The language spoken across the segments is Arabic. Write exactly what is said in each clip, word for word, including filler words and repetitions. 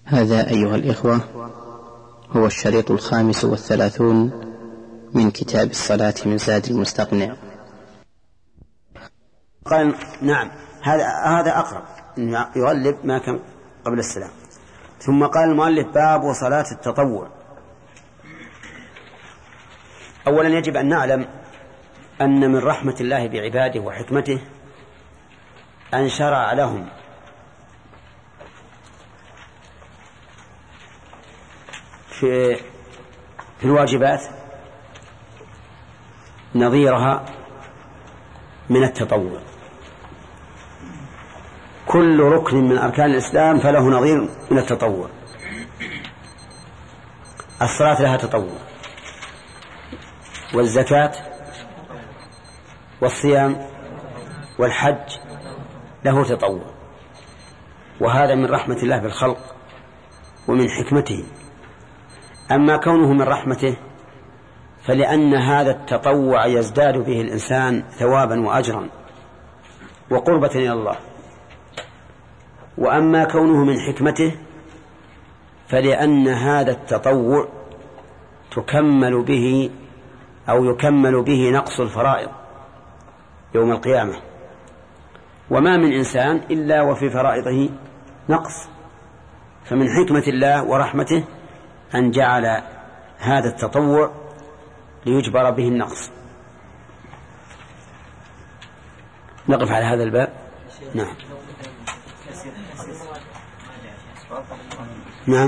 هذا أيها الإخوة هو الشريط الخامس والثلاثون من كتاب الصلاة من زاد المستقنع. قال نعم هذا هذا أقرب يغلب ما كان قبل السلام. ثم قال المؤلف باب صلاة التطوع. أولا يجب أن نعلم أن من رحمة الله بعباده وحكمته أن شرع لهم في في الواجبات نظيرها من التطوع. كل ركن من أركان الإسلام فله نظير من التطوع. الصلاة لها تطوع، والزكاة والصيام والحج له تطوع، وهذا من رحمة الله بالخلق ومن حكمته. أما كونه من رحمته فلأن هذا التطوع يزداد به الإنسان ثوابا وأجرا وقربة إلى الله. وأما كونه من حكمته فلأن هذا التطوع تكمل به أو يكمل به نقص الفرائض يوم القيامة، وما من إنسان إلا وفي فرائضه نقص. فمن حكمة الله ورحمته أن جعل هذا التطوع ليجبر به النقص. نقف على هذا الباب. نعم نعم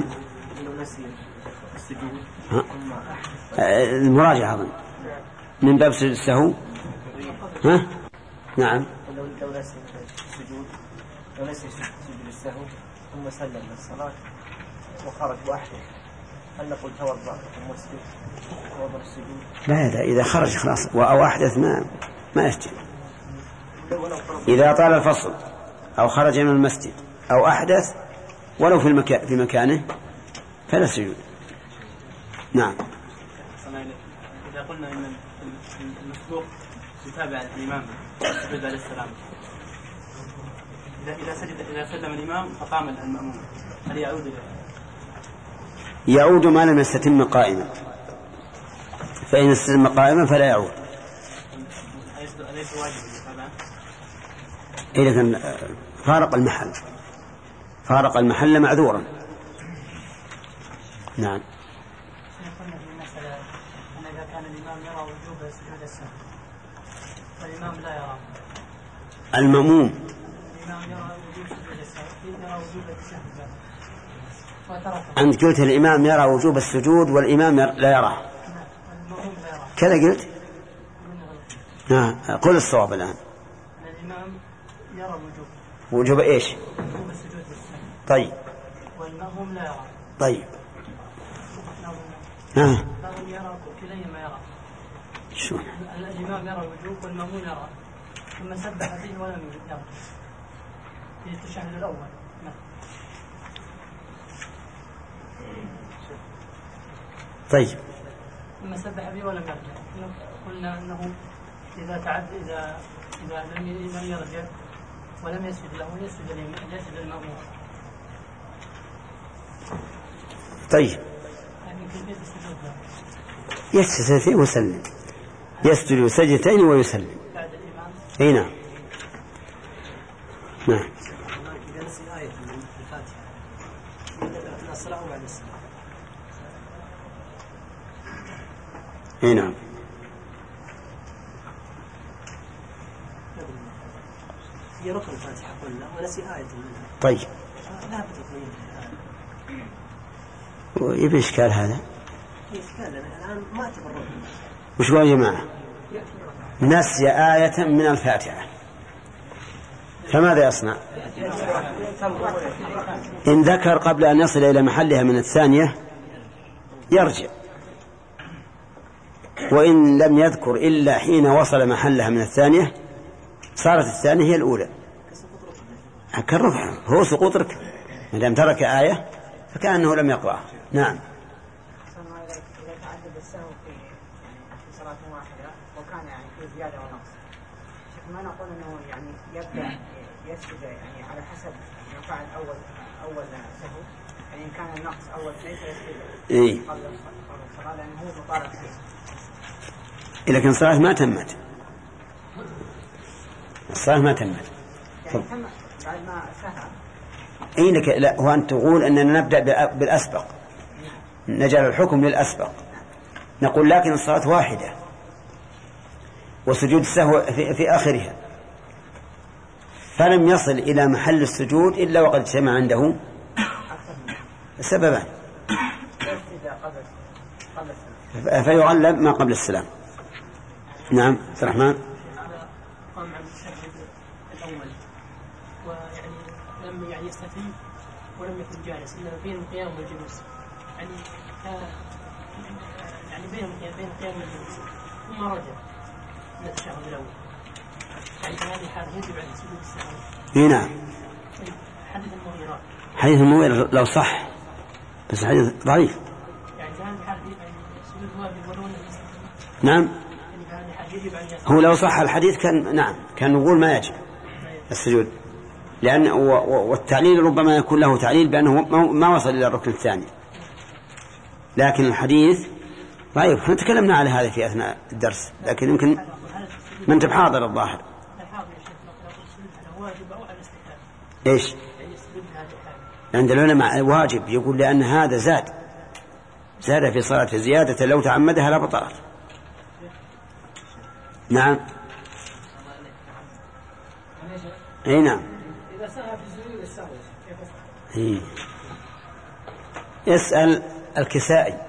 المراجعة أظن من باب السهو. ها نعم لو نسي السجود لو نسي سجود السهو ثم سلم من الصلاة وخرج وأحدث هل نقول توضأ ثم اسجد توضأ السجود؟ لا لا إذا خرج خلاص أو أحدث ما ما يسجد. إذا طال الفصل أو خرج من المسجد أو أحدث ولو في المكان في مكانه فلا سجود. نعم. إذا قلنا إن المسبوق يتابع الإمام سجد عليه السلام، إذا سجد إذا سلم الإمام فقام المأموم هل يعود إليه؟ يعود ما لم يستتم قائما، فإن استتم قائما فلا يعود. أليس واجب الإتابة؟ إذا كان فارق المحل فارق المحل معذورا. نعم. قلنا في المسألة أن إذا كان الإمام يرى وجوب سجود السهو والإمام لا يرى، المأموم الإمام يرى وجوب سجود السهو يرى وجوب التشهد وتركه. أنت قلت الإمام يرى وجوب السجود والإمام لا يراه، المأموم لا يرى كذا قلت؟ نعم. قل الصواب الآن. الإمام يرى وجوب وجوب إيش؟ وجوب السجود السهو. طيب. والمأموم لا يرى. طيب. ها. المأموم يرى كليهما يرى. شو؟ الإمام يرى الوجوب والمأموم يرى، ثم سبح فيه ولم يرى في التشهد الأول. طيب. ثم سبح فيه ولم يرجع. قلنا أنه إذا تعد إذا إذا لم يرجع ولم يسجد له يسجد يسجد المأموم. طيب. يسجد فيه ويسلم، يسجد سجدتين ويسلم. بعد الإمام. أي نعم. نعم. إذا نسي آية من الفاتحة أثناء الصلاة وبعد الصلاة. أي نعم. هي ركن الفاتحة قلنا ونسي آية منها. طيب. لا بد ويبي إشكال هذا؟ إشكال الآن ما تبرر. وش قال يا جماعة؟ نسي آية من الفاتحة فماذا يصنع؟ إن ذكر قبل أن يصل إلى محلها من الثانية يرجع، وإن لم يذكر إلا حين وصل محلها من الثانية صارت الثانية هي الأولى كالرفع. هو سقوط ركن ما دام ترك آية فكأنه لم يقرأ. نعم. إذا تعدد السهو في صلاة واحدة وكان يعني في زيادة ونقص، ما نقول أنه يعني يبدأ يسجد يعني على حسب ما فعل أول أول سهو، يعني إن كان النقص أول شيء فيسجد إيه. قبل الصلاة لأنه هو مطالب فيه. لكن الصلاة ما تمت، الصلاة ما تمت. يعني تم بعد ما سهى. أي لك لا، هو أن تقول أننا نبدأ بالأسبق، نجعل الحكم للأسبق، نقول لكن الصلاة واحدة وسجود السهو في, في آخرها، فلم يصل إلى محل السجود إلا وقد اجتمع عنده سببان، فيغلب ما قبل السلام. نعم عبد الرحمن. قام عن التشهد الأول ويعني لم يعني يستتم ولم يكن جالس إلا بين القيام والجلوس، يعني يعني بين بين القيام والجلوس ثم رجع من التشهد الأول، يعني في هذه الحالة يجب عليه سجود السهو. نعم. حديث المغيرة حديث المغيرة لو صح، بس حديث ضعيف. يعني في هذه الحالة سجود واجب ولو لم يستتم. نعم. هو لو صح الحديث كان نعم كان نقول ما يجب السجود، لأن والتعليل ربما يكون له تعليل بأنه ما وصل إلى الركن الثاني، لكن الحديث ضعيف. احنا تكلمنا على هذا في أثناء الدرس، لكن يمكن ما انت بحاضر الظاهر. ايش عند العلماء واجب، يقول لأن هذا زاد زاد في صلاة زيادة لو تعمدها لا بطلت. نعم. اي نعم. إذا سهى في سجود السهو كيف يفعل؟ يسأل الكسائي.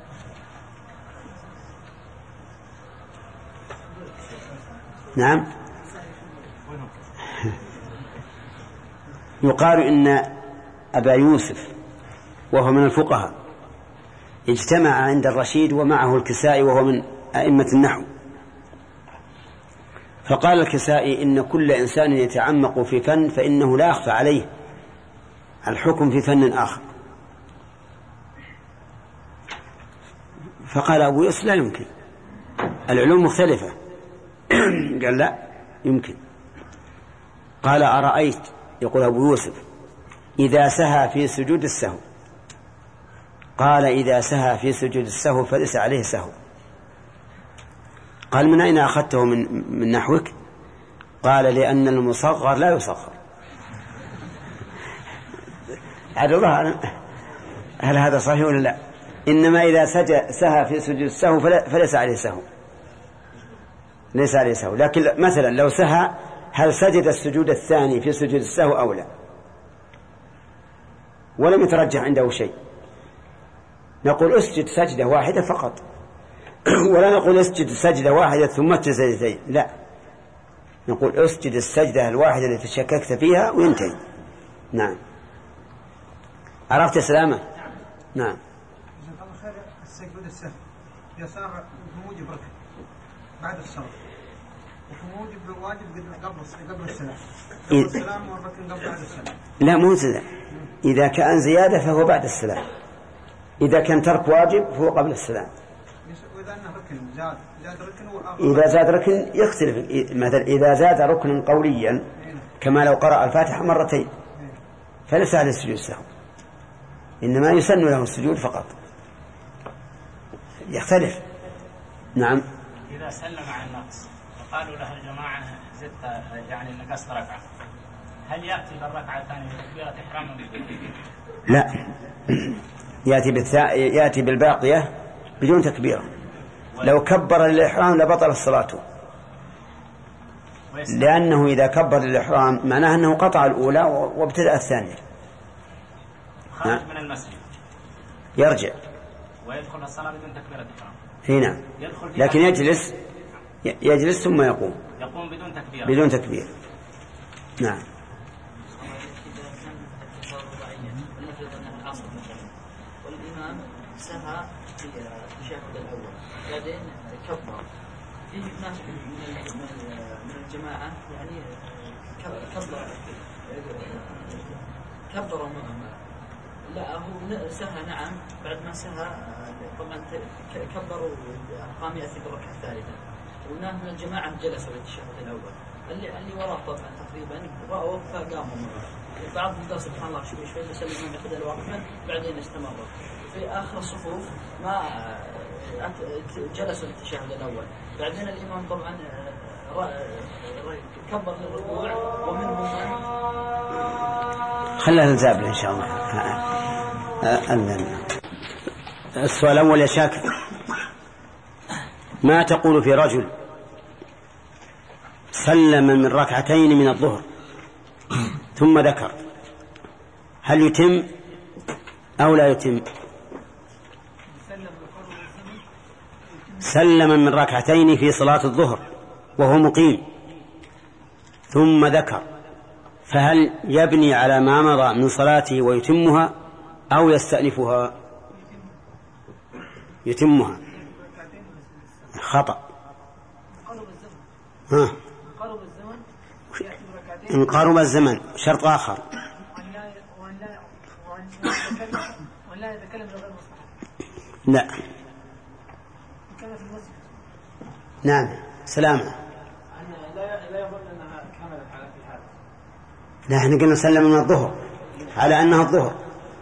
نعم. يقال إن أبا يوسف وهو من الفقهاء اجتمع عند الرشيد ومعه الكسائي وهو من أئمة النحو، فقال الكسائي إن كل إنسان يتعمق في فن فإنه لا يخفى عليه الحكم في فن آخر. فقال أبو يوسف لا يمكن، العلوم مختلفة. قال لا يمكن. قال أرأيت، يقول أبو يوسف، إذا سهى في سجود السهو. قال إذا سهى في سجود السهو فليس عليه سهو. قال من أين أخذته من, من نحوك؟ قال لأن المصغر لا يصغر. عاد الله هل هذا صحيح ولا لا؟ إنما إذا سهى في سجود السهو فليس عليه سهو، ليس عليه سهو. لكن مثلا لو سهى هل سجد السجود الثاني في سجود السهو أو لا، ولم يترجح عنده شيء، نقول اسجد سجدة واحدة فقط، ولا نقول اسجد سجدة واحدة ثم سجدتين، لا، نقول اسجد السجدة الواحدة التي شككت فيها وينتهي. نعم. عرفت سلامة؟ نعم. جزاك الله خير. السجود السهو يسار بموجب ركن بعد الصلاة، وفي موجب الواجب قبل قبل السلام، قبل السلام والركن قبل بعد السلام. لا مو زيادة، إذا كان زيادة فهو بعد السلام، إذا كان ترك واجب فهو قبل السلام. وإذا أنه ركن زاد زاد ركن إذا زاد ركن يختلف، مثلا إذا زاد ركن قوليا كما لو قرأ الفاتحة مرتين فليس عليه السجود السهو، إنما يسن له السجود فقط، يختلف. نعم. إذا سلم عن النقص وقالوا له الجماعة زدت يعني نقصت ركعة، هل يأتي بالركعة الثانية بتكبيرة إحرام؟ لا، يأتي بالثا... يأتي بالباقية بدون تكبيرة. لو كبر للإحرام لبطل الصلاة، لأنه إذا كبر للإحرام معناه أنه قطع الأولى وابتدأ الثانية. خارج من المسجد يرجع ويدخل الصلاة بدون تكبيرة إحرام. هنا لكن يجلس يجلس ثم يقوم يقوم بدون تكبير بدون تكبير. نعم. والإمام سهى في التشهد الأول بعدين كبر، في ناس من الجماعة يعني كبر كبروا لا هو سهى نعم بعد ما سهى طبعا كبروا قام يأتي بالركعة الثالثة، وناس من الجماعة جلسوا للتشهد الأول، اللي اللي وراه طبعا تقريبا رأوا فقاموا معه. بعض الناس سبحان الله شوي شوي يسلم من يأخذ الوقفة بعدين استمر. في آخر الصفوف ما جلسوا التشهد الأول، بعدين الإمام طبعا كبر للركوع ومنهم من خلها نزابل إن شاء الله. السؤال الأول يا شاكر، ما تقول في رجل سلم من ركعتين من الظهر ثم ذكر، هل يتم أو لا يتم؟ سلم من ركعتين في صلاة الظهر وهو مقيم ثم ذكر، فهل يبني على ما مضى من صلاته ويتمها أو يستأنفها؟ يتمها. خطأ. ها. إن قارب الزمن شرط آخر. لا. نعم سلامة. لا احنا قلنا سلم من الظهر على أنها الظهر.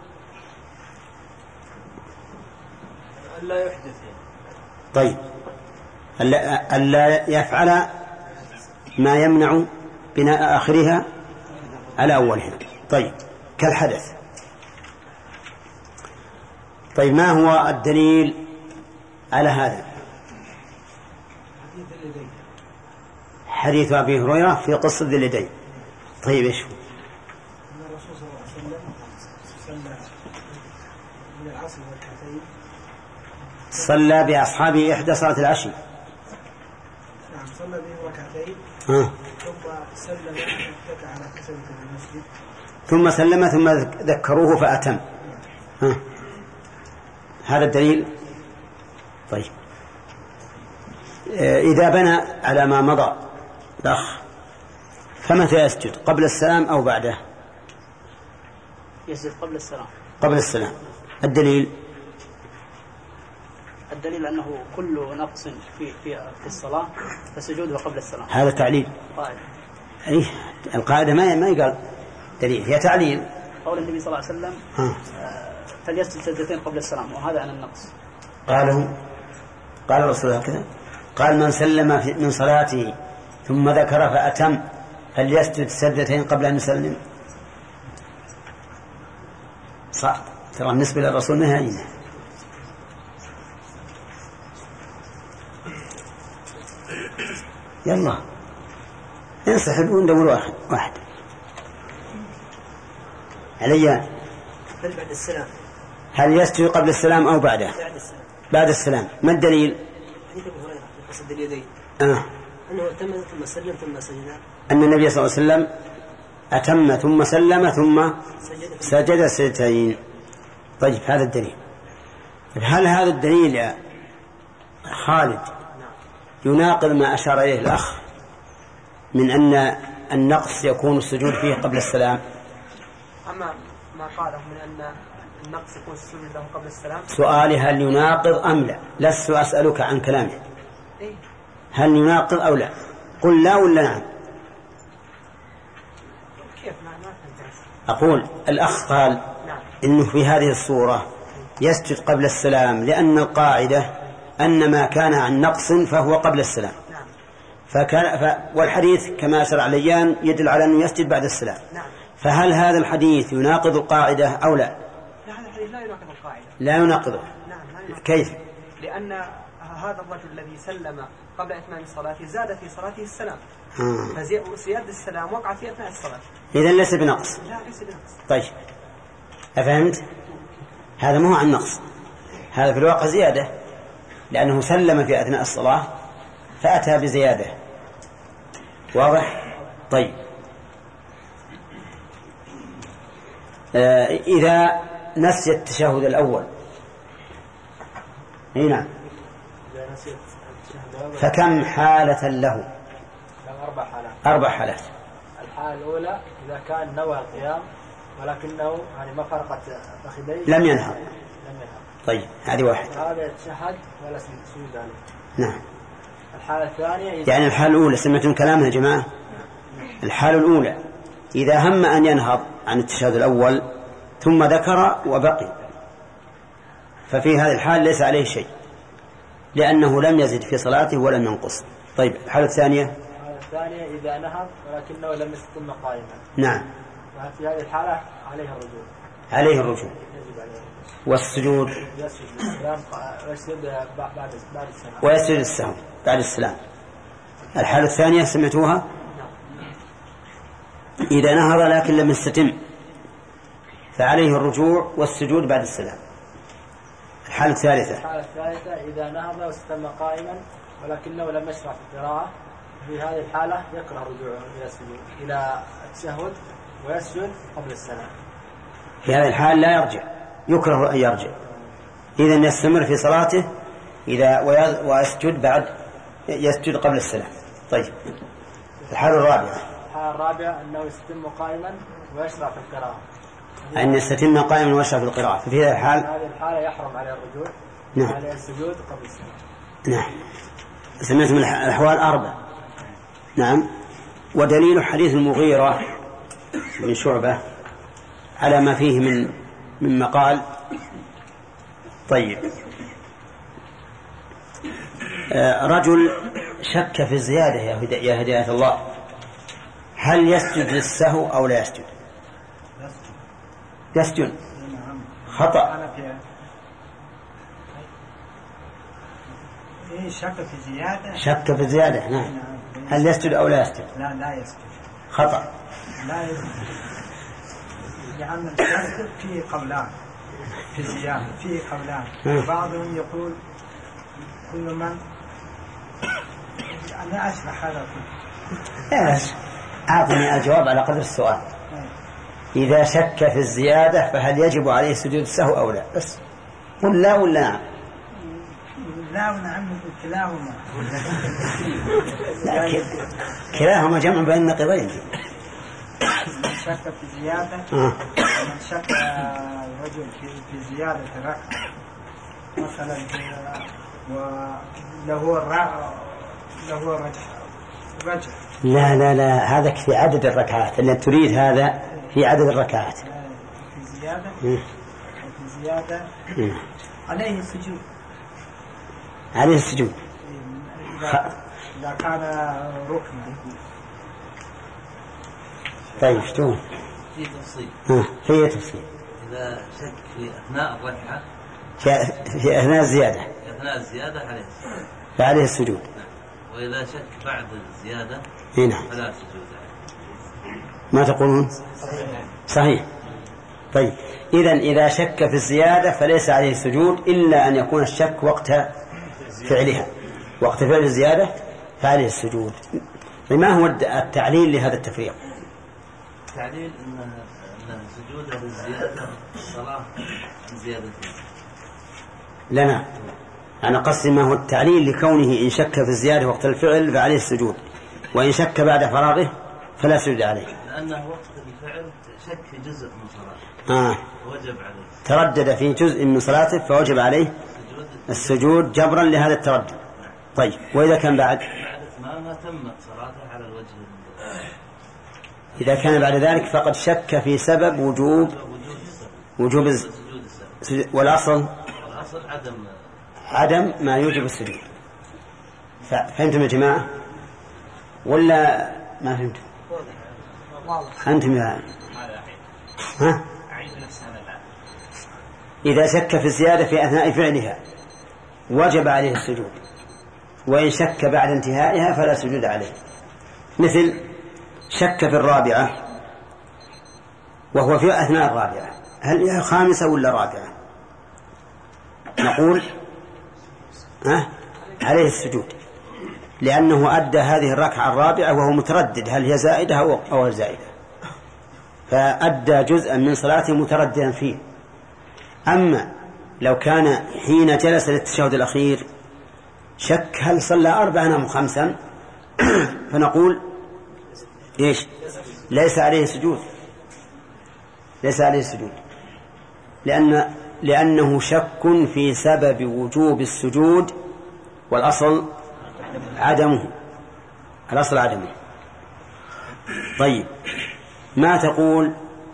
ألا يحدث. طيب ألا, ألا يفعل ما يمنع بناء آخرها على أولها. طيب كالحدث. طيب ما هو الدليل على هذا؟ حديث أبي هريرة في قصة ذي اليدين. طيب إيش هو؟ أن الرسول صلى الله عليه وسلم صلى من العصر ركعتين، صلى بأصحابه إحدى صلاة العشي. نعم صلى بهم ركعتين ها. ثم سلم واتكى على كسوة المسجد ثم سلم ثم ذكروه فأتم. ها. هذا الدليل. طيب إذا بنى على ما مضى الأخ فمتى يسجد؟ قبل السلام أو بعده؟ يسجد قبل السلام. قبل السلام. الدليل؟ الدليل أنه كل نقص في في في الصلاة فسجوده قبل السلام. هذا تعليل. قاعدة. أي القاعدة ما ما يقال دليل، هي تعليل. قول النبي صلى الله عليه وسلم فليسجد سجدتين قبل السلام وهذا عن النقص. قالوا قال الرسول هكذا، قال من سلم من صلاته ثم ذكر فأتم فليسجد سجدتين قبل أن يسلم. صح. ترى النسبة للرسول نهائية. يلا انسحب وندور واحد واحد عليا. هل بعد السلام؟ هل يسجد قبل السلام أو بعده؟ بعد السلام. بعد السلام. ما الدليل؟ حديث أبي هريرة في قصة اليدين آه. أنه أتم ثم سلم ثم سجد. أن النبي صلى الله عليه وسلم أتم ثم سلم ثم سجد سجدتين. طيب هذا الدليل. هل هذا الدليل يا خالد يناقض ما أشار إليه الأخ من أن النقص يكون السجود فيه قبل السلام؟ أما ما قاله من أن النقص يكون السجود له قبل السلام، سؤالي هل يناقض أم لا؟ لست أسألك عن كلامه. إيه؟ هل يناقض أو لا؟ قل لا ولا نعم. كيف ما ما فهمت. أقول الأخ قال نعم. إنه في هذه الصورة يسجد قبل السلام لأن القاعدة أن ما كان عن نقص فهو قبل السلام. نعم. فكان ف... والحديث كما أشار عليان يدل على أنه يسجد بعد السلام. نعم. فهل هذا الحديث يناقض القاعدة أو لا؟ لا هذا الحديث لا يناقض القاعدة. لا يناقضه. نعم لا يناقض. كيف؟ لأن هذا الرجل الذي سلم قبل إتمام الصلاة زاد في صلاته السلام. آه. فزيادة السلام وقع في أثناء الصلاة. إذن ليس بنقص. لا ليس بنقص. طيب أفهمت؟ هذا ما هو عن نقص، هذا في الواقع زيادة لأنه سلم في أثناء الصلاة فأتى بزيادة. واضح؟ طيب آه إذا نسي التشهد الأول هنا فكم حالة له؟ أربع حالات. أربع حالات. الحالة الأولى إذا كان نوى القيام ولكنه يعني ما فرقت فخذيه لم ينهض. لم ينهض. طيب هذه واحد. هذا يتشهد ولا سجود عليه. نعم. الحالة الثانية يعني الحالة الأولى سمعتم كلامها يا جماعة؟ الحالة الأولى إذا هم أن ينهض عن التشهد الأول ثم ذكر وبقي، ففي هذه الحال ليس عليه شيء، لأنه لم يزد في صلاته ولم ينقص. طيب الحالة الثانية؟ الحالة الثانية إذا نهض ولكنه لم يستتم قائما. نعم. في هذه الحالة عليه الرجوع. عليه الرجوع. والسجود؟ يسجد السلام ويسجد بعد بعد السلام. ويسجد السهو بعد السلام. الحالة الثانية سمعتوها؟ إذا نهض لكن لم يستتم فعليه الرجوع والسجود بعد السلام. الحالة الثالثة؟ الحالة الثالثة إذا نهض واستتم قائما ولكنه لم يشرع في القراءة، في هذه الحالة يكره رجوعه إلى السجود إلى التشهد ويسجد قبل السلام. في هذه الحال لا يرجع، يكره أن يرجع، إذن يستمر في صلاته إذا ويسجد بعد يسجد قبل السلام. طيب الحالة الرابعة؟ الحالة الرابعة أنه يستتم قائما ويشرع في القراءة. أن يستتم قائما ويشرع في القراءة، ففي هذه الحال هذه الحالة يحرم عليه الرجوع. نعم. عليه السجود قبل السلام. نعم. سمعتم الأحوال أربع. نعم. ودليل حديث المغيرة من شعبة على ما فيه من من مقال. طيب آه رجل شك في الزيادة يا هداية الله، هل يسجد للسهو أو لا يسجد؟ يسجد. خطأ. شك في زيادة. شك في الزيادة. نعم. هل يسجد أو لا يسجد؟ لا لا يسجد. خطأ. لا يسجد، لأن الشك فيه قولان في الزيادة، فيه قولان. بعضهم يقول كل من أنا أشرح هذا كله. إيش؟ أعطني الجواب على قدر السؤال. إذا شك في الزيادة فهل يجب عليه سجود السهو أو لا؟ بس قل لا ولا نعم. لا ونعم كلاهما. لكن كلاهما جمع بين النقيضين. من شك في زيادة آه. من شك الرجل في زيادة ركعة مثلا وله الرا له الرجح رجح. لا لا لا هذا في عدد الركعات اللي تريد، هذا في عدد الركعات. في زيادة في زيادة عليه السجود. عليه السجود إذا كان ركنا. طيب شتون؟ في تفصيل. في تفصيل. إذا شك في أثناء الركعة في أثناء الزيادة في أثناء الزيادة عليه السجود. فعليه السجود. وإذا شك بعد الزيادة هنا فلا سجود عليه. ما تقولون؟ صحيح. طيب إذن إذا شك في الزيادة فليس عليه السجود إلا أن يكون الشك وقت فعلها، وقت فعل الزيادة فعليه السجود. ما هو التعليل لهذا التفريق؟ التعليل أن أن سجوده للزيادة الصلاة زيادة. لنا أنا قصدي ما هو التعليل لكونه إن شك في الزيادة وقت الفعل فعليه السجود، وإن شك بعد فراغه فلا سجود عليه. لأنه وقت الفعل شك في جزء من صلاته. آه. وجب عليه. تردد في جزء من صلاته فوجب عليه السجود جبرا لهذا التردد. طيب وإذا كان بعد بعد إتمامه تمت صلاته على الوجه. إذا كان بعد ذلك فقد شك في سبب وجوب وجوب السجود، والأصل والأصل عدم عدم ما يوجب السجود. فهمتم يا جماعة ولا ما فهمتم؟ أنتم يا ها؟ إذا شك في الزيادة في أثناء فعلها وجب عليه السجود، وإن شك بعد انتهائها فلا سجود عليه. مثل شك في الرابعة وهو في أثناء الرابعة، هل هي خامسة ولا رابعة؟ نقول ها عليه السجود، لأنه أدى هذه الركعة الرابعة وهو متردد هل هي زائدة أو غير زائدة، فأدى جزءا من صلاته مترددا فيه. أما لو كان حين جلس للتشهد الأخير شك هل صلى أربعا أم خمسا فنقول إيش؟ ليس عليه سجود، ليس عليه سجود، لأن لأنه شك في سبب وجوب السجود، والأصل عدمه، الأصل عدمه. طيب ما تقول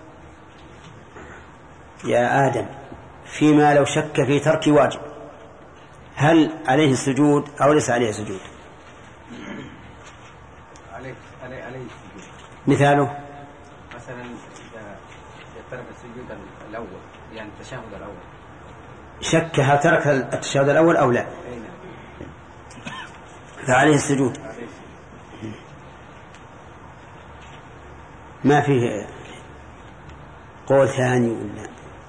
يا آدم فيما لو شك في ترك واجب هل عليه السجود أو ليس عليه السجود؟ عليه عليه عليه السجود. مثاله مثلا إذا ترك السجود الأول يعني التشهد الأول شك هل ترك التشهد الأول أو لا فعليه السجود. ما فيه قول ثاني ولا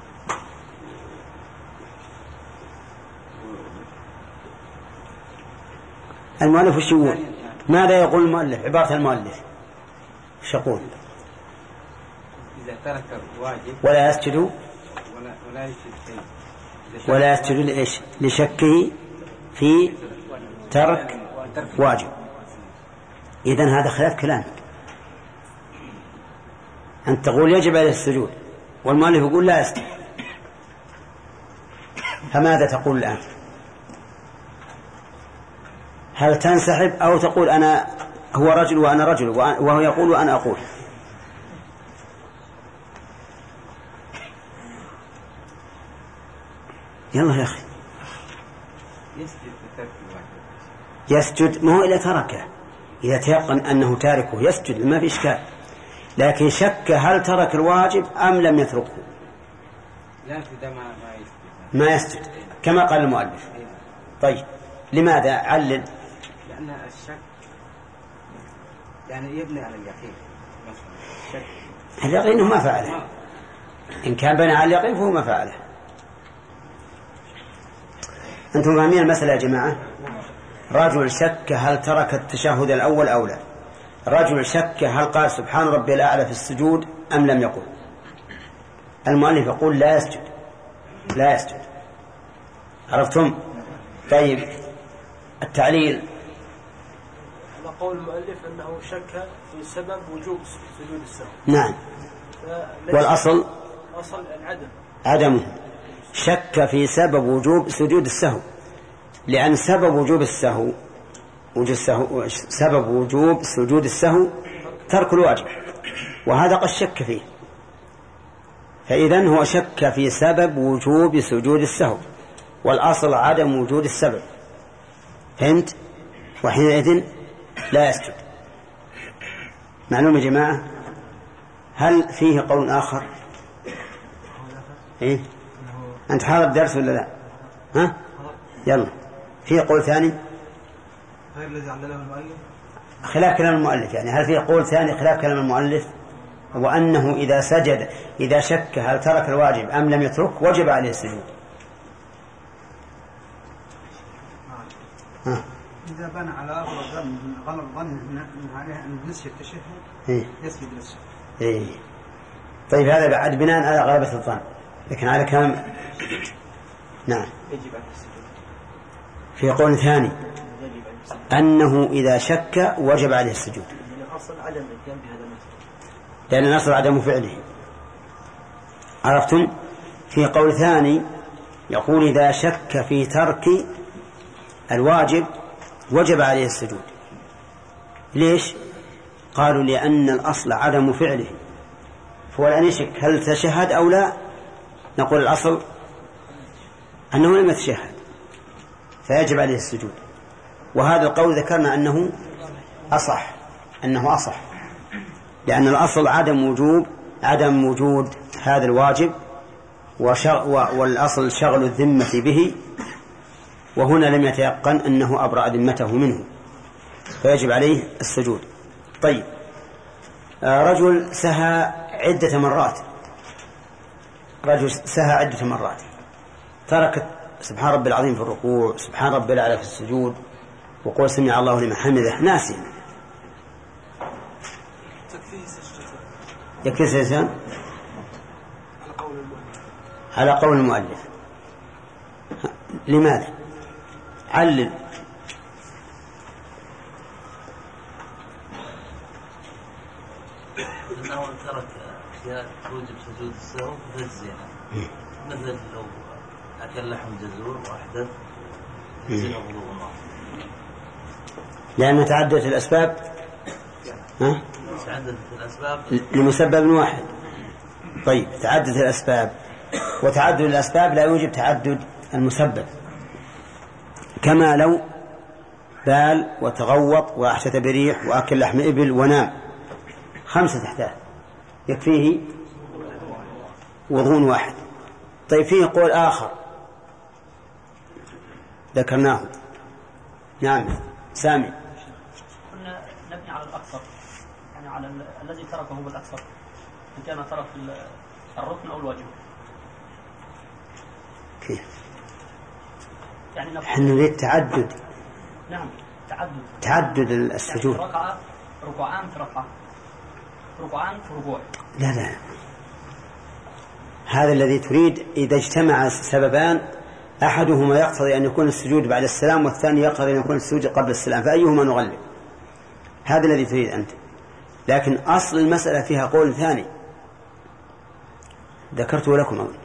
المؤلف وش يقول؟ ماذا يقول المؤلف؟ عبارة المؤلف وش يقول؟ إذا ترك الواجب ولا يسجد ولا ولا يسجد ولا يسجد لإيش؟ لشكه في ترك واجب. إذن هذا خلاف كلامك. أنت تقول يجب عليه السجود والمؤلف يقول لا يسجد، فماذا تقول الآن؟ هل تنسحب أو تقول أنا هو رجل وأنا رجل وهو يقول وأنا أقول؟ يلا يا أخي يسجد، ما هو إلا تركه، إذا تيقن أنه تاركه يسجد ما في إشكال، لكن شك هل ترك الواجب أم لم يتركه لا ما ما يسجد ما يسجد كما قال المؤلف. طيب لماذا؟ علل. لأن الشك يعني يبني على اليقين مثلا الشك اليقين هو ما فعله، إن كان بنى على اليقين فهو ما فعله. أنتم فاهمين المسألة يا جماعة؟ رجل شك هل ترك التشهد الأول أو لا، رجل شك هل قال سبحان ربي الأعلى في السجود أم لم يقل. المؤلف يقول لا يسجد لا يسجد. عرفتم؟ طيب التعليل على قول المؤلف أنه شك في سبب وجوب سجود السهو. نعم، والأصل أصل العدم عدمه. شك في سبب وجوب سجود السهو، لأن سبب وجوب السهو وجوب السهو سبب وجوب سجود السهو ترك الواجب، وهذا قد شك فيه، فإذن هو شك في سبب وجوب سجود السهو، والأصل عدم وجود السبب. فهمت؟ وحينئذ لا يسجد. معلوم يا جماعة؟ هل فيه قول آخر؟ إيه؟ أنت حاضر الدرس ولا لا؟ ها؟ يلا فيه قول ثاني غير الذي علله المؤلف خلاف كلام المؤلف، يعني هل فيه قول ثاني خلاف كلام المؤلف؟ وأنه إذا سجد إذا شك هل ترك الواجب أم لم يترك وجب عليه السجود. ها. إذا بنى على أغلب ظن غلط ظن من عليه أن نسي التشهد إيه؟ يسجد للسهو. إيه. طيب هذا بعد بناء على غلبة الظن، لكن على كلام نعم يجب عليه السجود. في قول ثاني أنه إذا شك وجب عليه السجود، لأن أصل عدم الاتيان بهذا المثل، لأن الأصل عدم فعله. عرفتم؟ في قول ثاني يقول إذا شك في ترك الواجب وجب عليه السجود. ليش؟ قالوا لأن الأصل عدم فعله، فهو الآن يشك هل تشهد أو لا، نقول الأصل أنه لم يتشهد فيجب عليه السجود. وهذا القول ذكرنا أنه أصح أنه أصح لأن الأصل عدم وجوب عدم وجود هذا الواجب، والأصل شغل الذمة به، وهنا لم يتيقن أنه أبرأ ذمته منه فيجب عليه السجود. طيب رجل سهى عدة مرات رجل سهى عدة مرات ترك سبحان ربي العظيم في الركوع، سبحان ربي الأعلى في السجود، وقول سمع الله لمن حمده، ناسي. يكفي سجدتان على قول المؤلف. لماذا؟ علل. أنه ترك أشياء توجب سجود السهو تجزئها، مثل لو أكل لحم جزور وأحدث يجزئ وضوء النار، لأن تعددت الأسباب. ها؟ تعددت الأسباب لمسبب واحد. طيب تعدد الأسباب، وتعدد الأسباب لا يوجب تعدد المسبب، كما لو بال وتغوط وأحدث بريح وأكل لحم إبل ونام، خمسة أحداث يكفيه وضوء واحد. طيب فيه قول آخر ذكرناه. نعم سامي. قلنا نبني على الأكثر، يعني على الذي تركه بالأكثر، إن كان ترك الركن أو الواجب. كيف؟ يعني احنا نريد تعدد. نعم تعدد تعدد السجود. يعني ركعة ركوعان في ركعة، ركوعان في ركوع. لا لا، هذا الذي تريد إذا اجتمع سببان أحدهما يقتضي أن يكون السجود بعد السلام والثاني يقتضي أن يكون السجود قبل السلام، فأيهما نغلب؟ هذا الذي تريد أنت. لكن أصل المسألة فيها قول ثاني ذكرته لكم أول.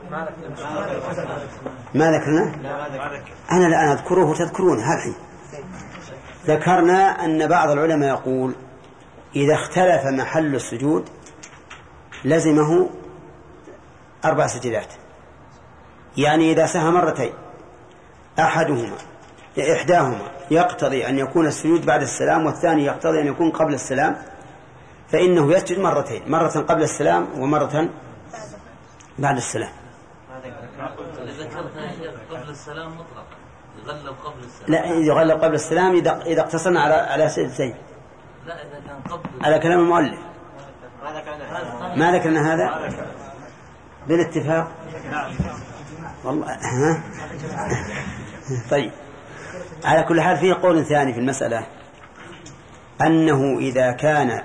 ما ذكرنا؟ أنا الآن أذكره وتذكرونه هذا الحين. ذكرنا أن بعض العلماء يقول إذا اختلف محل السجود لزمه أربع سجدات، يعني إذا سهى مرتين أحدهما إحداهما يقتضي أن يكون السجود بعد السلام والثاني يقتضي أن يكون قبل السلام، فإنه يسجد مرتين، مرة قبل السلام ومرة بعد السلام. إذا كان قبل السلام مطلق يغلب قبل السلام. لا يغلب قبل السلام إذا إذا اقتصرنا على على سجدتين. لا إذا كان قبل. على كلام المؤلف. ما ذكرنا ما ذكرنا هذا بالاتفاق. والله ها. طيب على كل حال فيه قول ثاني في المسألة، أنه إذا كان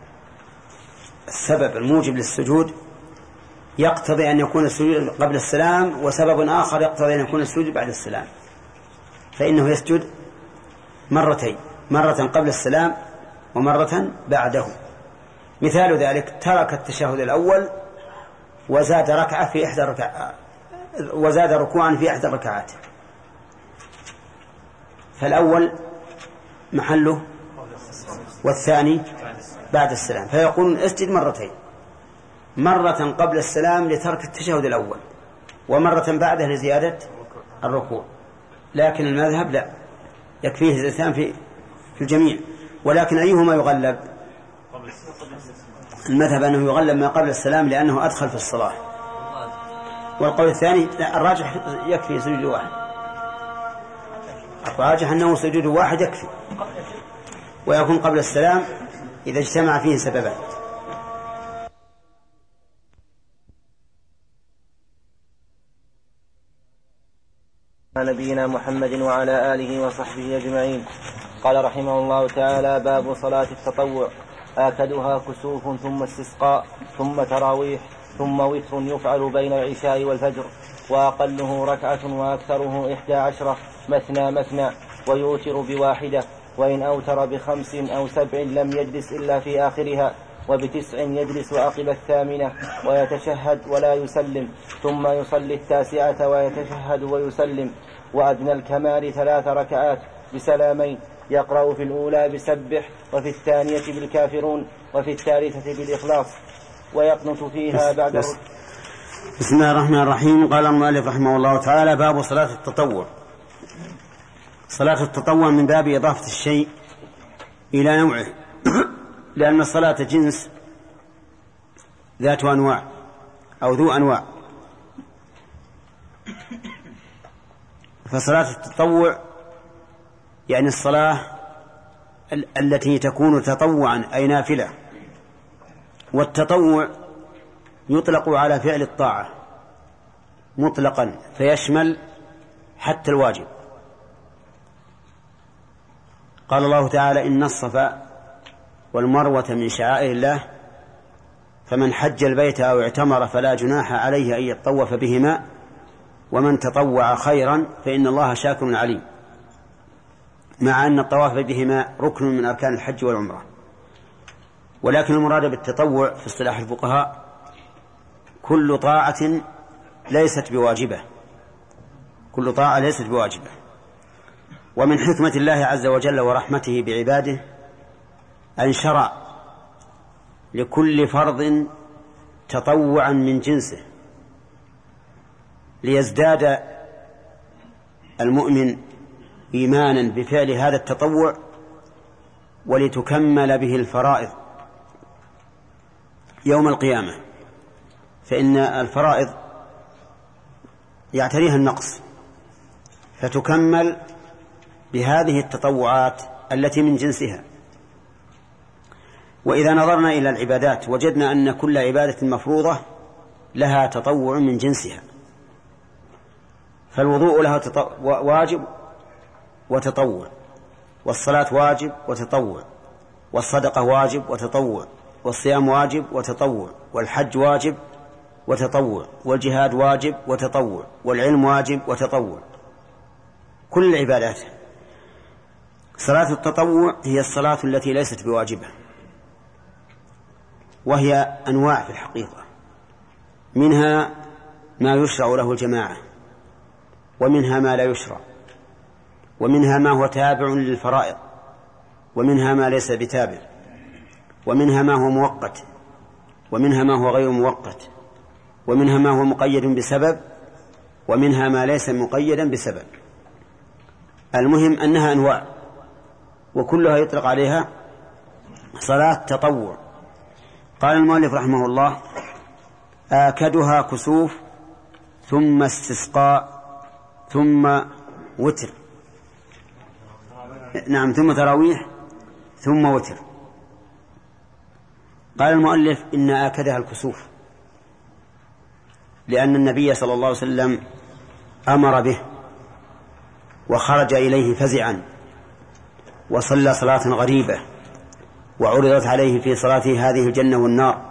السبب الموجب للسجود يقتضي أن يكون السجود قبل السلام، وسبب آخر يقتضي أن يكون السجود بعد السلام، فإنه يسجد مرتين، مرة قبل السلام ومرة بعده. مثال ذلك ترك التشهد الأول وزاد ركعة في إحدى ركعات، وزاد ركوعا في إحدى الركعات، فالأول محله والثاني بعد السلام، فيقول اسجد مرتين، مرة قبل السلام لترك التشهد الأول ومرة بعده لزيادة الركوع. لكن المذهب لا، يكفيه الزيتان في في الجميع. ولكن أيهما يغلب؟ المذهب أنه يغلب ما قبل السلام لأنه أدخل في الصلاة، والقول الثاني لا، الراجح يكفي سجود واحد، الراجح أنه سجود واحد يكفي ويكون قبل السلام إذا اجتمع فيه سببان. نبينا محمد وعلى آله وصحبه أجمعين. قال رحمه الله تعالى: باب صلاة التطوع. آكدها كسوف ثم استسقاء ثم تراويح ثم وتر يفعل بين العشاء والفجر، وأقله ركعة وأكثره إحدى عشرة مثنى مثنى، ويوتر بواحدة، وإن أوتر بخمس أو سبع لم يجلس إلا في آخرها، وبتسع يجلس عقب الثامنة ويتشهد ولا يسلم، ثم يصلي التاسعة ويتشهد ويسلم. وأدنى الكمال ثلاث ركعات بسلامين، يقرأ في الأولى بسبح، وفي الثانية بالكافرون، وفي الثالثة بالإخلاص، ويقنت فيها بعد. بس. بسم الله الرحمن الرحيم. قال المؤلف رحمه الله تعالى: باب صلاة التطوع. صلاة التطوع من باب إضافة الشيء إلى نوعه لأن الصلاة جنس ذات أنواع أو ذو أنواع، فصلاة التطوع يعني الصلاة التي تكون تطوعا أي نافلة. والتطوع يطلق على فعل الطاعة مطلقا فيشمل حتى الواجب. قال الله تعالى: إن الصفا والمروة من شعائر الله فمن حج البيت أو اعتمر فلا جناح عليه أن يطوف بهما ومن تطوع خيرا فإن الله شاكر عليم، مع أن الطواف بهما ركن من أركان الحج والعمرة. ولكن المراد بالتطوع في اصطلاح الفقهاء كل طاعة ليست بواجبة، كل طاعة ليست بواجبة. ومن حكمة الله عز وجل ورحمته بعباده أن شرع لكل فرض تطوعا من جنسه، ليزداد المؤمن إيمانا بفعل هذا التطوع ولتكمل به الفرائض يوم القيامة، فإن الفرائض يعتريها النقص، فتكمل بهذه التطوعات التي من جنسها. وإذا نظرنا إلى العبادات وجدنا أن كل عبادة مفروضة لها تطوع من جنسها، فالوضوء له واجب وتطوع، والصلاة واجب وتطوع، والصدقة واجب وتطوع، والصيام واجب وتطوع، والحج واجب وتطوع، والجهاد واجب وتطوع، والعلم واجب وتطوع، كل العبادات. صلاة التطوع هي الصلاة التي ليست بواجبة، وهي أنواع في الحقيقة، منها ما يشرع له الجماعة، ومنها ما لا يشرع، ومنها ما هو تابع للفرائض، ومنها ما ليس بتابع، ومنها ما هو مؤقت، ومنها ما هو غير مؤقت، ومنها ما هو مقيد بسبب، ومنها ما ليس مقيدا بسبب. المهم أنها أنواع، وكلها يطلق عليها صلاة تطوع. قال المؤلف رحمه الله: آكدها كسوف، ثم استسقاء، ثم وتر. نعم، ثم تراويح، ثم وتر. قال المؤلف: إن آكدها الكسوف، لأن النبي صلى الله عليه وسلم أمر به وخرج إليه فزعا، وصلى صلاة غريبة، وعرضت عليه في صلاته هذه الجنة والنار،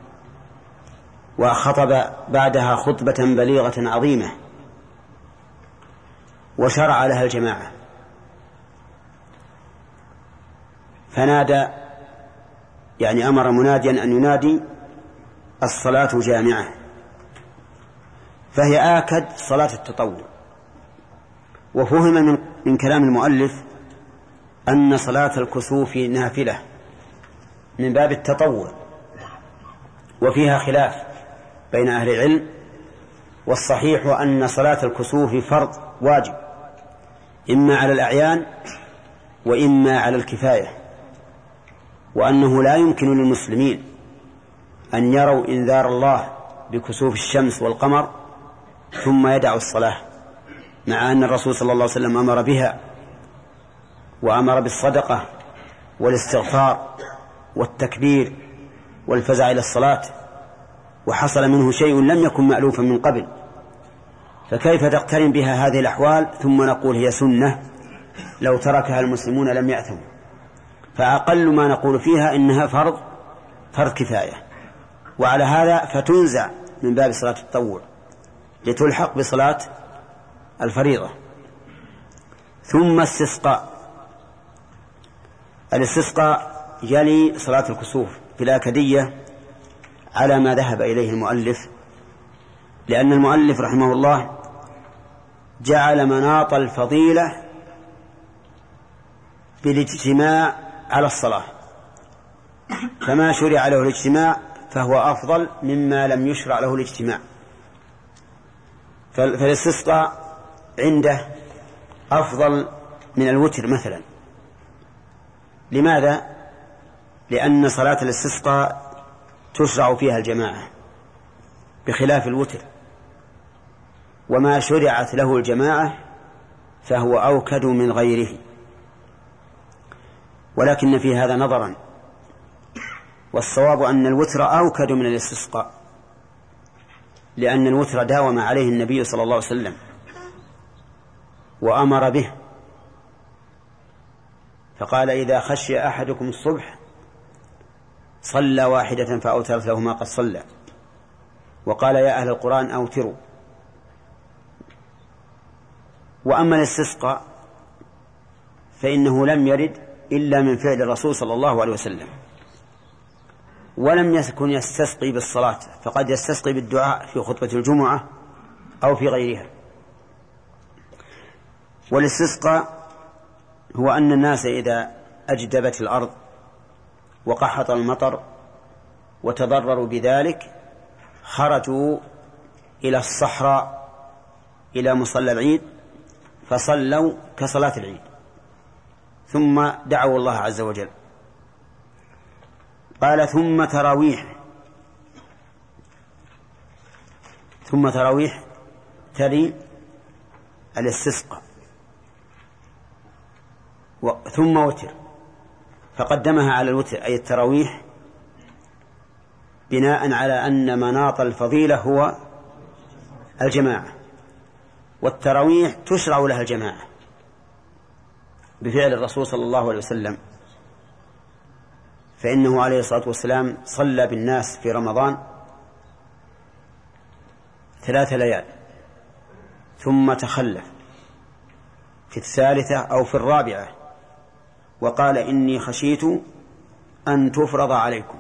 وخطب بعدها خطبة بليغة عظيمة، وشرع لها الجماعة، فنادى، يعني أمر مناديا أن ينادي: الصلاة جامعة. فهي آكد صلاة التطوع. وفهم من, من كلام المؤلف أن صلاة الكسوف نافلة من باب التطوع، وفيها خلاف بين أهل العلم، والصحيح أن صلاة الكسوف فرض واجب، إما على الأعيان وإما على الكفاية، وأنه لا يمكن للمسلمين أن يروا إنذار الله بكسوف الشمس والقمر ثم يدعوا الصلاة، مع أن الرسول صلى الله عليه وسلم أمر بها، وأمر بالصدقة والاستغفار والتكبير والفزع إلى الصلاة، وحصل منه شيء لم يكن مألوفا من قبل، فكيف تقترن بها هذه الأحوال ثم نقول هي سنة لو تركها المسلمون لم يأثموا؟ فأقل ما نقول فيها إنها فرض فرض كفاية، وعلى هذا فتنزع من باب صلاة التطوع لتلحق بصلاة الفريضة. ثم استسقاء. الاستسقاء يلي صلاة الكسوف في الآكدية على ما ذهب إليه المؤلف، لأن المؤلف رحمه الله جعل مناط الفضيلة بالاجتماع على الصلاة، فما شرع له الاجتماع فهو أفضل مما لم يشرع له الاجتماع. فالاستسقاء عنده أفضل من الوتر مثلا. لماذا؟ لأن صلاة الاستسقاء تشرع فيها الجماعة بخلاف الوتر، وما شرعت له الجماعة فهو أوكد من غيره. ولكن في هذا نظرا، والصواب أن الوتر أوكد من الاستسقاء، لأن الوتر داوم عليه النبي صلى الله عليه وسلم وأمر به، فقال: إذا خشي أحدكم الصبح صلى واحدة فأوترت له ما قد صلى، وقال: يا أهل القرآن أوتروا. وأما الاستسقاء فإنه لم يرد إلا من فعل الرسول صلى الله عليه وسلم، ولم يكن يستسقي بالصلاة، فقد يستسقي بالدعاء في خطبة الجمعة أو في غيرها. والاستسقاء هو أن الناس إذا أجدبت الأرض وقحط المطر وتضرروا بذلك خرجوا إلى الصحراء إلى مصلى العيد فصلوا كصلاة العيد ثم دعوا الله عز وجل. قال ثم تراويح ثم تراويح تلي الاستسقاء ثم وتر، فقدمها على الوتر أي التراويح بناء على أن مناط الفضيلة هو الجماعة، والتراويح تشرع لها الجماعة بفعل الرسول صلى الله عليه وسلم، فإنه عليه الصلاة والسلام صلى بالناس في رمضان ثلاث ليال ثم تخلف في الثالثة أو في الرابعة وقال إني خشيت أن تفرض عليكم،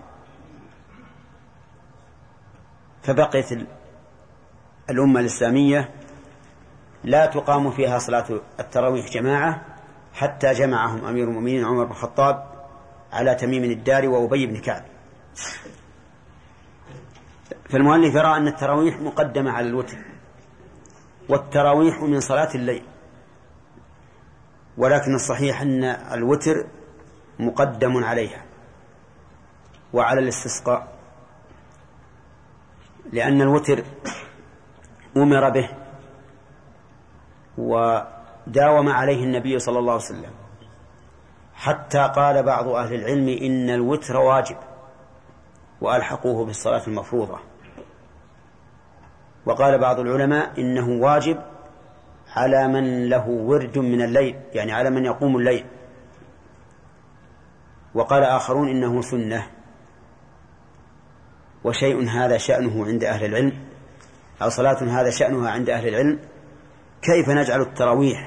فبقيت الأمة الإسلامية لا تقام فيها صلاة التراويح جماعة حتى جمعهم أمير المؤمنين عمر بن الخطاب على تميم الداري وأبي بن كعب. فالمؤلف يرى أن التراويح مقدمة على الوتر، والتراويح من صلاة الليل، ولكن الصحيح أن الوتر مقدم عليها وعلى الاستسقاء، لأن الوتر أمر به وداوم عليه النبي صلى الله عليه وسلم، حتى قال بعض أهل العلم إن الوتر واجب وألحقوه بالصلاة المفروضة، وقال بعض العلماء إنه واجب على من له ورد من الليل، يعني على من يقوم الليل، وقال آخرون إنه سنة. وشيء هذا شأنه عند أهل العلم أو صلاة هذا شأنها عند أهل العلم، كيف نجعل التراويح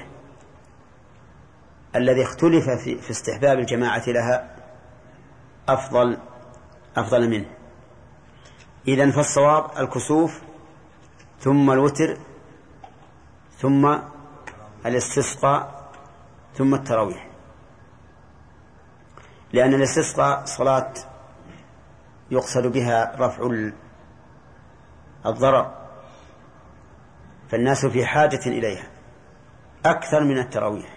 الذي اختلف في, في استحباب الجماعة لها أفضل أفضل منه؟ إذن فالصواب الكسوف ثم الوتر ثم الاستسقاء ثم التراويح، لأن الاستسقاء صلاة يقصد بها رفع الضرر، فالناس في حاجة إليها أكثر من التراويح.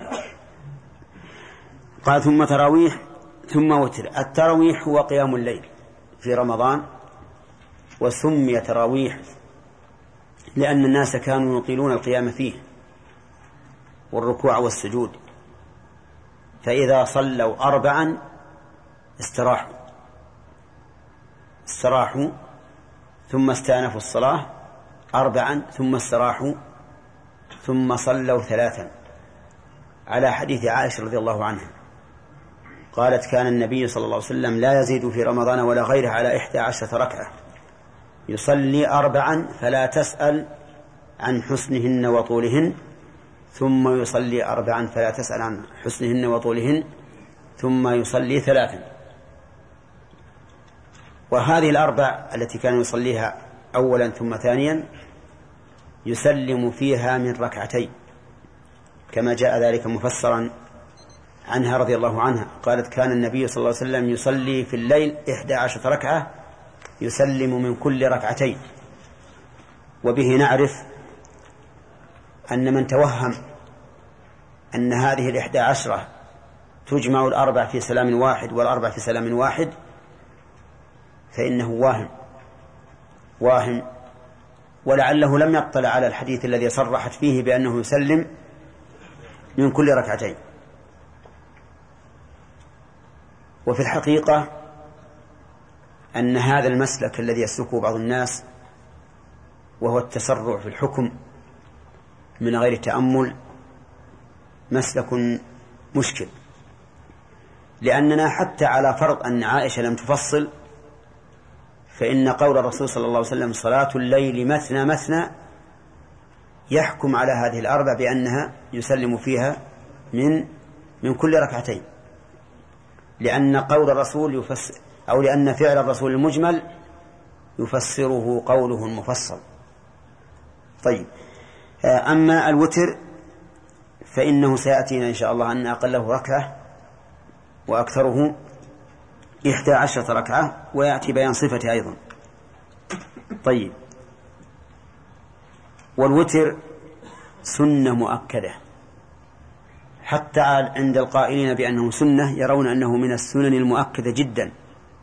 قال ثم تراويح ثم وتر. التراويح هو قيام الليل في رمضان، وسمي تراويح لأن الناس كانوا يطيلون القيام فيه والركوع والسجود، فإذا صلوا أربعا استراحوا استراحوا ثم استأنفوا الصلاة أربعا ثم استراحوا ثم صلوا ثلاثا، على حديث عائشة رضي الله عنها قالت كان النبي صلى الله عليه وسلم لا يزيد في رمضان ولا غيره على إحدى عشرة ركعة، يصلي أربعا فلا تسأل عن حسنهن وطولهن، ثم يصلي أربعا فلا تسأل عن حسنهن وطولهن، ثم يصلي ثلاثا. وهذه الأربع التي كان يصليها أولا ثم ثانيا يسلم فيها من ركعتين، كما جاء ذلك مفسرا عنها رضي الله عنها قالت كان النبي صلى الله عليه وسلم يصلي في الليل إحدى عشرة ركعة يسلم من كل ركعتين. وبه نعرف أن من توهم أن هذه الإحدى عشرة تجمع الأربع في سلام واحد والأربع في سلام واحد فإنه واهم واهم ولعله لم يطلع على الحديث الذي صرحت فيه بأنه يسلم من كل ركعتين. وفي الحقيقة أن هذا المسلك الذي يسلكه بعض الناس وهو التسرع في الحكم من غير تأمل مسلك مشكل، لأننا حتى على فرض أن عائشة لم تفصل فإن قول الرسول صلى الله عليه وسلم صلاة الليل مثنى مثنى يحكم على هذه الأربع بأنها يسلم فيها من من كل ركعتين، لأن قول الرسول يفسر أو لأن فعل الرسول المجمل يفسره قوله المفصل. طيب، أما الوتر فإنه سيأتينا إن شاء الله أن أقله ركعة وأكثره إحدى عشرة ركعة، ويأتي بيان صفته أيضا. طيب، والوتر سنة مؤكدة، حتى عند القائلين بأنه سنة يرون أنه من السنن المؤكدة جدا،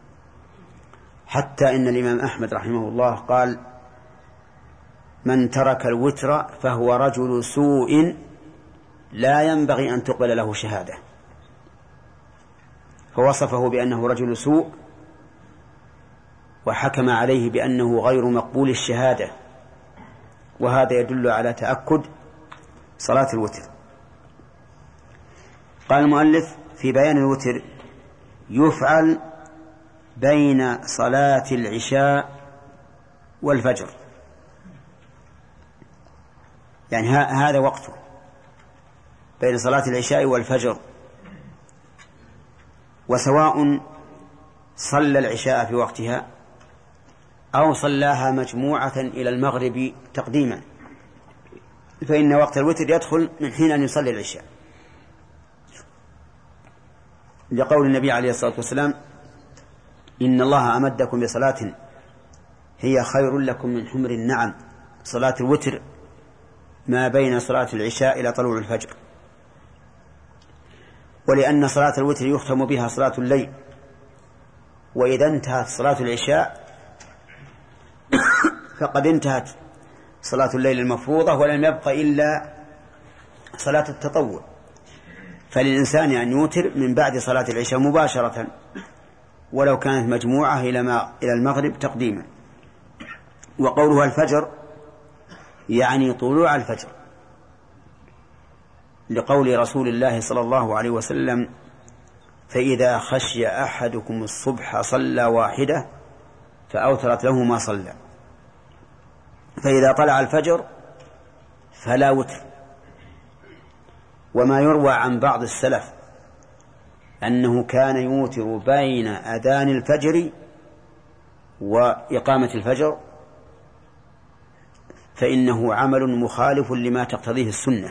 حتى إن الإمام أحمد رحمه الله قال: من ترك الوتر فهو رجل سوء لا ينبغي أن تقبل له شهادة، فوصفه بأنه رجل سوء وحكم عليه بأنه غير مقبول الشهادة، وهذا يدل على تأكد صلاة الوتر. قال المؤلف في بيان الوتر: يفعل بين صلاة العشاء والفجر، يعني هذا وقته، بين صلاة العشاء والفجر، وسواء صلى العشاء في وقتها أو صلاها مجموعة إلى المغرب تقديما، فإن وقت الوتر يدخل من حين أن يصلي العشاء، لقول النبي عليه الصلاة والسلام: إن الله أمدكم بصلاة هي خير لكم من حمر النعم، صلاة الوتر ما بين صلاة العشاء إلى طلوع الفجر. ولأن صلاة الوتر يختم بها صلاة الليل، وإذا انتهت صلاة العشاء فقد انتهت صلاة الليل المفروضة، ولم يبق إلا صلاة التطوع، فللإنسان أن يوتر من بعد صلاة العشاء مباشرة ولو كانت مجموعة إلى ما إلى المغرب تقديما. وقولها الفجر يعني طلوع الفجر، لقول رسول الله صلى الله عليه وسلم: فإذا خشي أحدكم الصبح صلى واحدة فأوترت له ما صلى. فإذا طلع الفجر فلا وتر. وما يروى عن بعض السلف أنه كان يوتر بين أذان الفجر وإقامة الفجر، فإنه عمل مخالف لما تقتضيه السنة،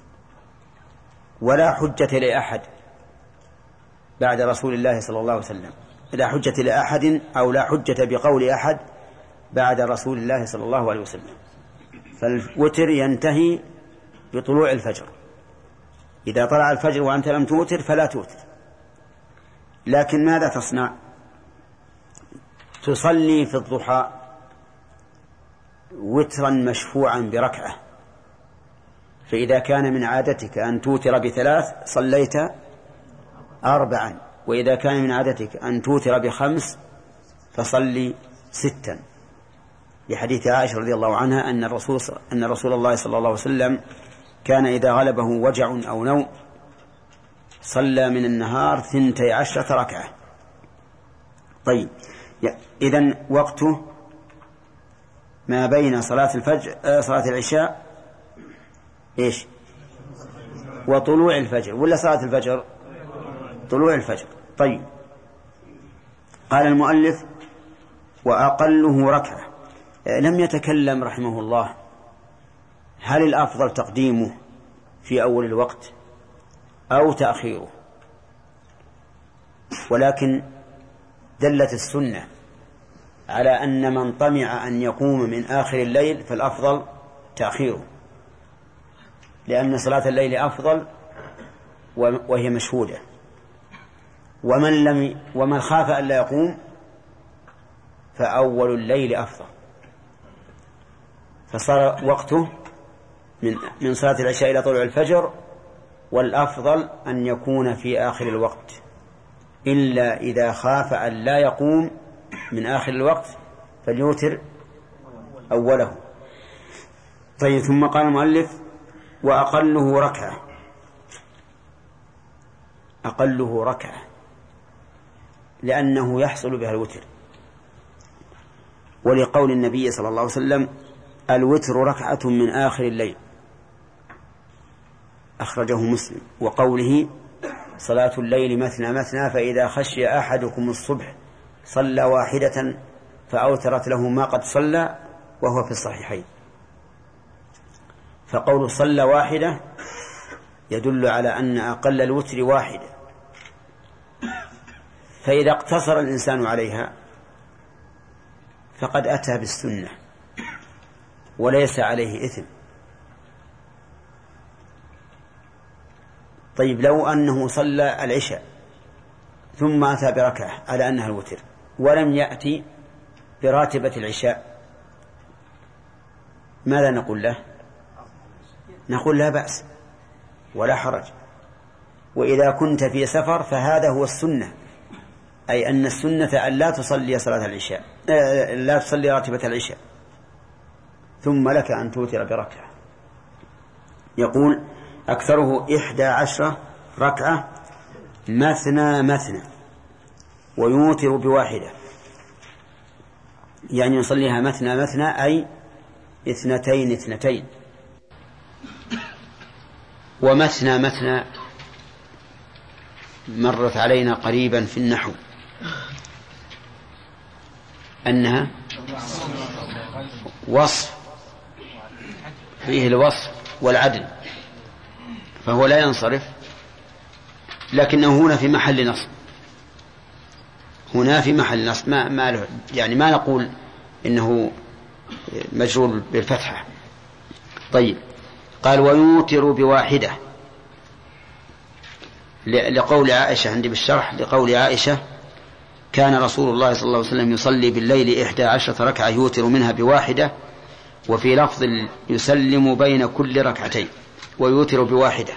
ولا حجة لأحد بعد رسول الله صلى الله عليه وسلم، لا حجة لأحد أو لا حجة بقول أحد بعد رسول الله صلى الله عليه وسلم. فالوتر ينتهي بطلوع الفجر، إذا طلع الفجر وأنت لم توتر فلا توتر. لكن ماذا تصنع؟ تصلي في الضحى وترا مشفوعا بركعة، فإذا كان من عادتك أن توتر بثلاث صليت أربعا، وإذا كان من عادتك أن توتر بخمس فصلي ستا، لحديث عائشة رضي الله عنها أن الرسول أن رسول الله صلى الله عليه وسلم كان إذا غلبه وجع أو نوم صلى من النهار ثنتي عشرة ركعة. طيب، إذن وقته ما بين صلاة الفجر آه صلاة العشاء إيش وطلوع الفجر، ولا صلاة الفجر؟ طلوع الفجر. طيب، قال المؤلف: وأقله ركعة. لم يتكلم رحمه الله هل الأفضل تقديمه في أول الوقت أو تأخيره، ولكن دلت السنة على أن من طمع أن يقوم من آخر الليل فالأفضل تأخيره، لأن صلاة الليل أفضل وهي مشهودة. ومن لم ومن خاف أن لا يقوم فأول الليل أفضل، فصار وقته من من صلاة العشاء إلى طلوع الفجر، والأفضل أن يكون في آخر الوقت، إلا إذا خاف أن لا يقوم من آخر الوقت فليوتر أوله. طيب، ثم قال المؤلف: وأقله ركعة. أقله ركعة لأنه يحصل بها الوتر، ولقول النبي صلى الله عليه وسلم: الوتر ركعة من آخر الليل، أخرجه مسلم. وقوله: صلاة الليل مثنى مثنى فإذا خشي أحدكم الصبح صلى واحدة فأوترت له ما قد صلى، وهو في الصحيحين. فقول صلى واحدة يدل على أن أقل الوتر واحدة، فإذا اقتصر الإنسان عليها فقد أتى بالسنة وليس عليه إثم. طيب لو أنه صلى العشاء ثم أتى بركعة على أنها الوتر ولم يأتي براتبة العشاء، ماذا نقول له؟ نقول لا بأس ولا حرج. وإذا كنت في سفر فهذا هو السنة، أي أن السنة أن لا تصلي صلاة العشاء، لا تصلي راتبة العشاء ثم لك أن توتر بركعة. يقول أكثره إحدى عشرة ركعة مثنى مثنى ويوتر بواحدة، يعني يصليها مثنى مثنى أي اثنتين اثنتين. ومثنى مثنى مرت علينا قريبا في النحو أنها وصف فيه الوصف والعدل، فهو لا ينصرف، لكنه هنا في محل نصب، هنا في محل نصب ما ما له يعني ما نقول إنه مجرور بالفتحة. طيب قال ويوتر بواحدة لقول عائشة عندي بالشرح، لقول عائشة كان رسول الله صلى الله عليه وسلم يصلي بالليل إحدى عشرة ركعة يوتر منها بواحدة، وفي لفظ يسلم بين كل ركعتين ويوتر بواحدة،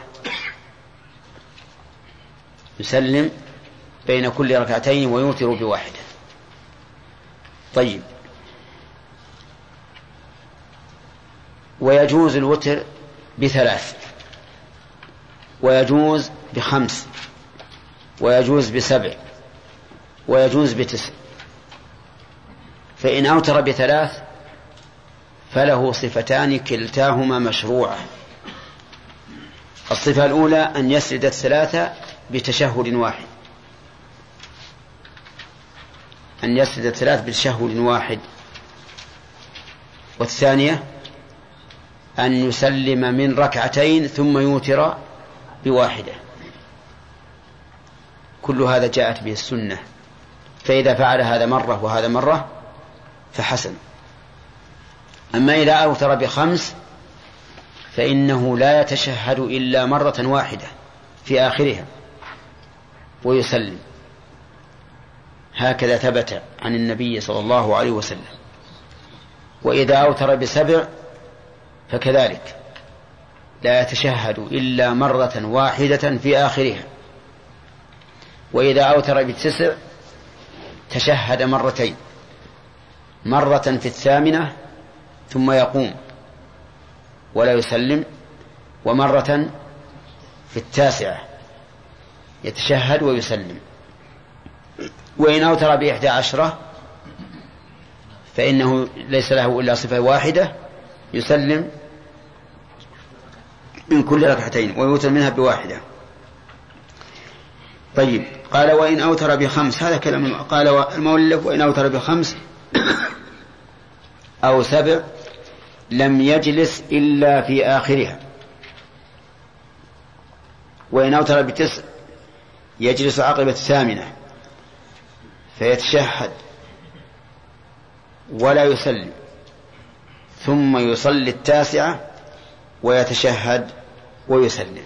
يسلم بين كل ركعتين ويوتر بواحدة. طيب ويجوز الوتر بثلاث، ويجوز بخمس، ويجوز بسبع، ويجوز بتسع. فإن أوتر بثلاث فله صفتان كلتاهما مشروعة. الصفة الأولى أن يسرد الثلاثة بتشهد واحد، أن يسرد الثلاث بتشهد واحد. والثانية أن يسلم من ركعتين ثم يوتر بواحدة. كل هذا جاءت به السنة، فإذا فعل هذا مرة وهذا مرة فحسن. أما إذا أوتر بخمس فإنه لا يتشهد إلا مرة واحدة في آخرها ويسلم، هكذا ثبت عن النبي صلى الله عليه وسلم. وإذا أوتر بسبع فكذلك لا يتشهد إلا مرة واحدة في آخرها. وإذا أوتر بتسع تشهد مرتين، مرة في الثامنة ثم يقوم ولا يسلم، ومرة في التاسعة يتشهد ويسلم. وإن أوتر بإحدى عشرة فإنه ليس له إلا صفة واحدة، يسلم من كل ركعتين ويوتر منها بواحدة. طيب قال وإن أوتر بخمس، هذا كلام قال المؤلف وإن أوتر بخمس أو سبع لم يجلس إلا في آخرها. وإن أوتر بتسع يجلس عقب الثامنة فيتشهد ولا يسلم، ثم يصلي التاسعة ويتشهد ويسلم.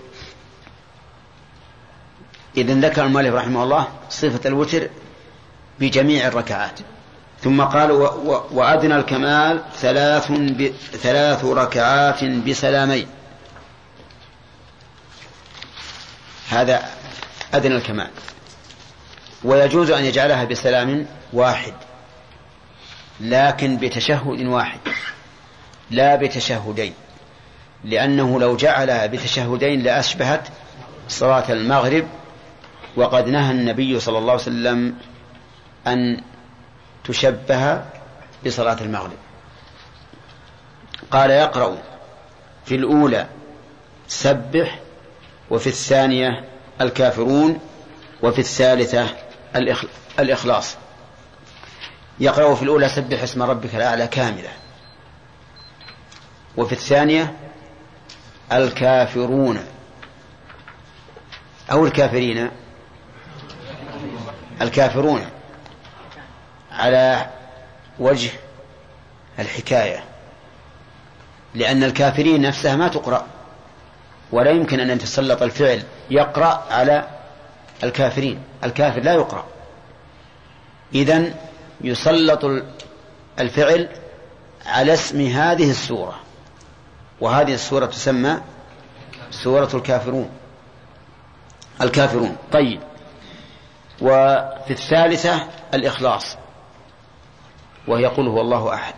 إذن ذكر المؤلف رحمه الله صفة الوتر بجميع الركعات، ثم قال وأدنى الكمال ثلاث, ثلاث ركعات بسلامين. هذا أدنى الكمال، ويجوز أن يجعلها بسلام واحد لكن بتشهد واحد لا بتشهدين، لأنه لو جعلها بتشهدين لأشبهت صلاة المغرب، وقد نهى النبي صلى الله عليه وسلم أن تشبه بصلاة المغرب. قال يقرأ في الأولى سبح، وفي الثانية الكافرون، وفي الثالثة الإخلاص. يقرأ في الأولى سبح اسم ربك الأعلى كاملة، وفي الثانية الكافرون أو الكافرين الكافرون على وجه الحكاية، لأن الكافرين نفسها ما تقرأ، ولا يمكن أن يتسلط الفعل يقرأ على الكافرين، الكافر لا يقرأ، إذن يسلط الفعل على اسم هذه السورة، وهذه السورة تسمى سورة الكافرون الكافرون. طيب، وفي الثالثة الإخلاص، وهي قل هو الله أحد،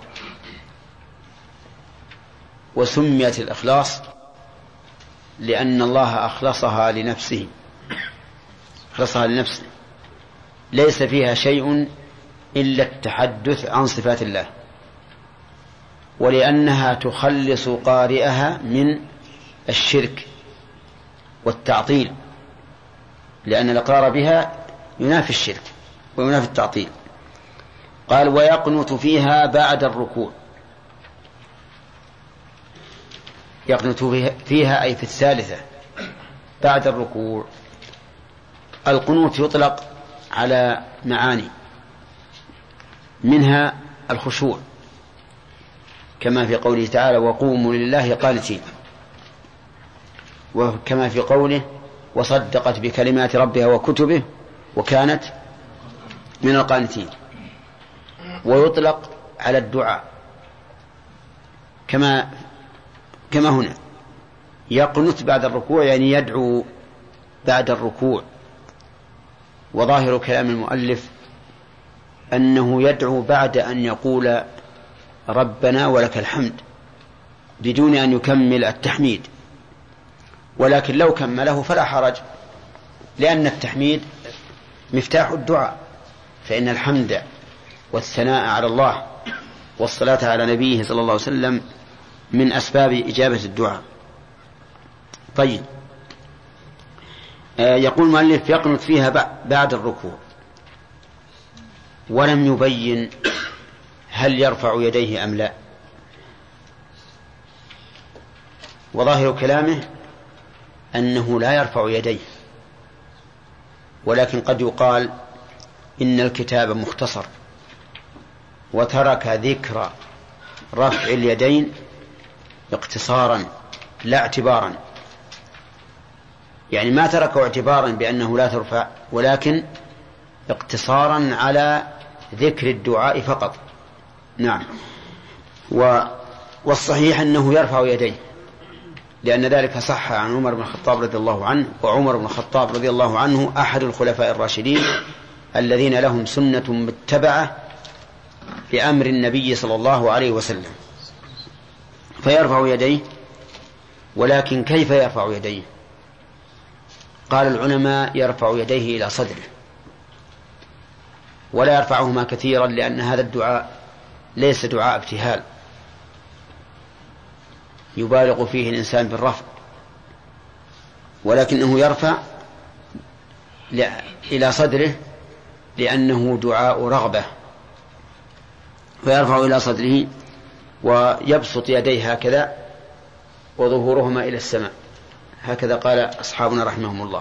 وسميت الإخلاص لأن الله أخلصها لنفسه أخلصها لنفسه ليس فيها شيء إلا التحدث عن صفات الله، ولأنها تخلص قارئها من الشرك والتعطيل، لأن الإقرار بها ينافي الشرك وينافي التعطيل. قال ويقنت فيها بعد الركوع، يقنت فيها أي في الثالثة بعد الركوع. القنوت يطلق على معاني، منها الخشوع كما في قوله تعالى وقوموا لله قانتين، وكما في قوله وصدقت بكلمات ربها وكتبه وكانت من القانتين. ويطلق على الدعاء كما كما هنا يقنت بعد الركوع، يعني يدعو بعد الركوع. وظاهر كلام المؤلف أنه يدعو بعد أن يقول ربنا ولك الحمد بدون أن يكمل التحميد، ولكن لو كمله فلا حرج، لأن التحميد مفتاح الدعاء، فإن الحمد والثناء على الله والصلاة على نبيه صلى الله عليه وسلم من أسباب إجابة الدعاء. طيب، يقول المؤلف يقنت فيها بعد الركوع، ولم يبين هل يرفع يديه أم لا. وظاهر كلامه أنه لا يرفع يديه، ولكن قد يقال إن الكتاب مختصر وترك ذكر رفع اليدين اقتصارا لا اعتبارا، يعني ما تركه اعتبارا بأنه لا ترفع، ولكن اقتصارا على ذكر الدعاء فقط. نعم. والصحيح أنه يرفع يديه، لأن ذلك صح عن عمر بن الخطاب رضي الله عنه، وعمر بن الخطاب رضي الله عنه أحد الخلفاء الراشدين الذين لهم سنة متبعة بأمر النبي صلى الله عليه وسلم، فيرفع يديه. ولكن كيف يرفع يديه؟ قال العلماء يرفع يديه إلى صدره، ولا يرفعهما كثيرا، لأن هذا الدعاء ليس دعاء ابتهال يبالغ فيه الإنسان بالرفع، ولكنه يرفع إلى صدره لأنه دعاء رغبة، فيرفع إلى صدره ويبسط يديه هكذا وظهورهما إلى السماء، هكذا قال أصحابنا رحمهم الله.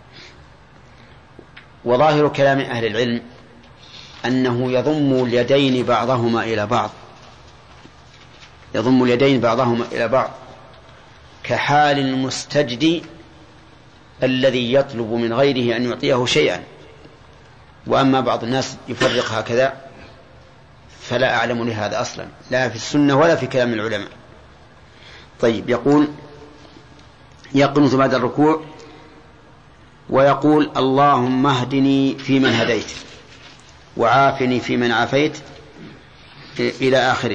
وظاهر كلام أهل العلم أنه يضم اليدين بعضهما إلى بعض، يضم اليدين بعضهما إلى بعض كحال المستجدي الذي يطلب من غيره أن يعطيه شيئا. وأما بعض الناس يفرق هكذا فلا أعلم لهذا أصلا، لا في السنة ولا في كلام العلماء. طيب، يقول يقنت بعد الركوع ويقول اللهم اهدني فيمن هديت وعافني فيمن عافيت إلى آخره،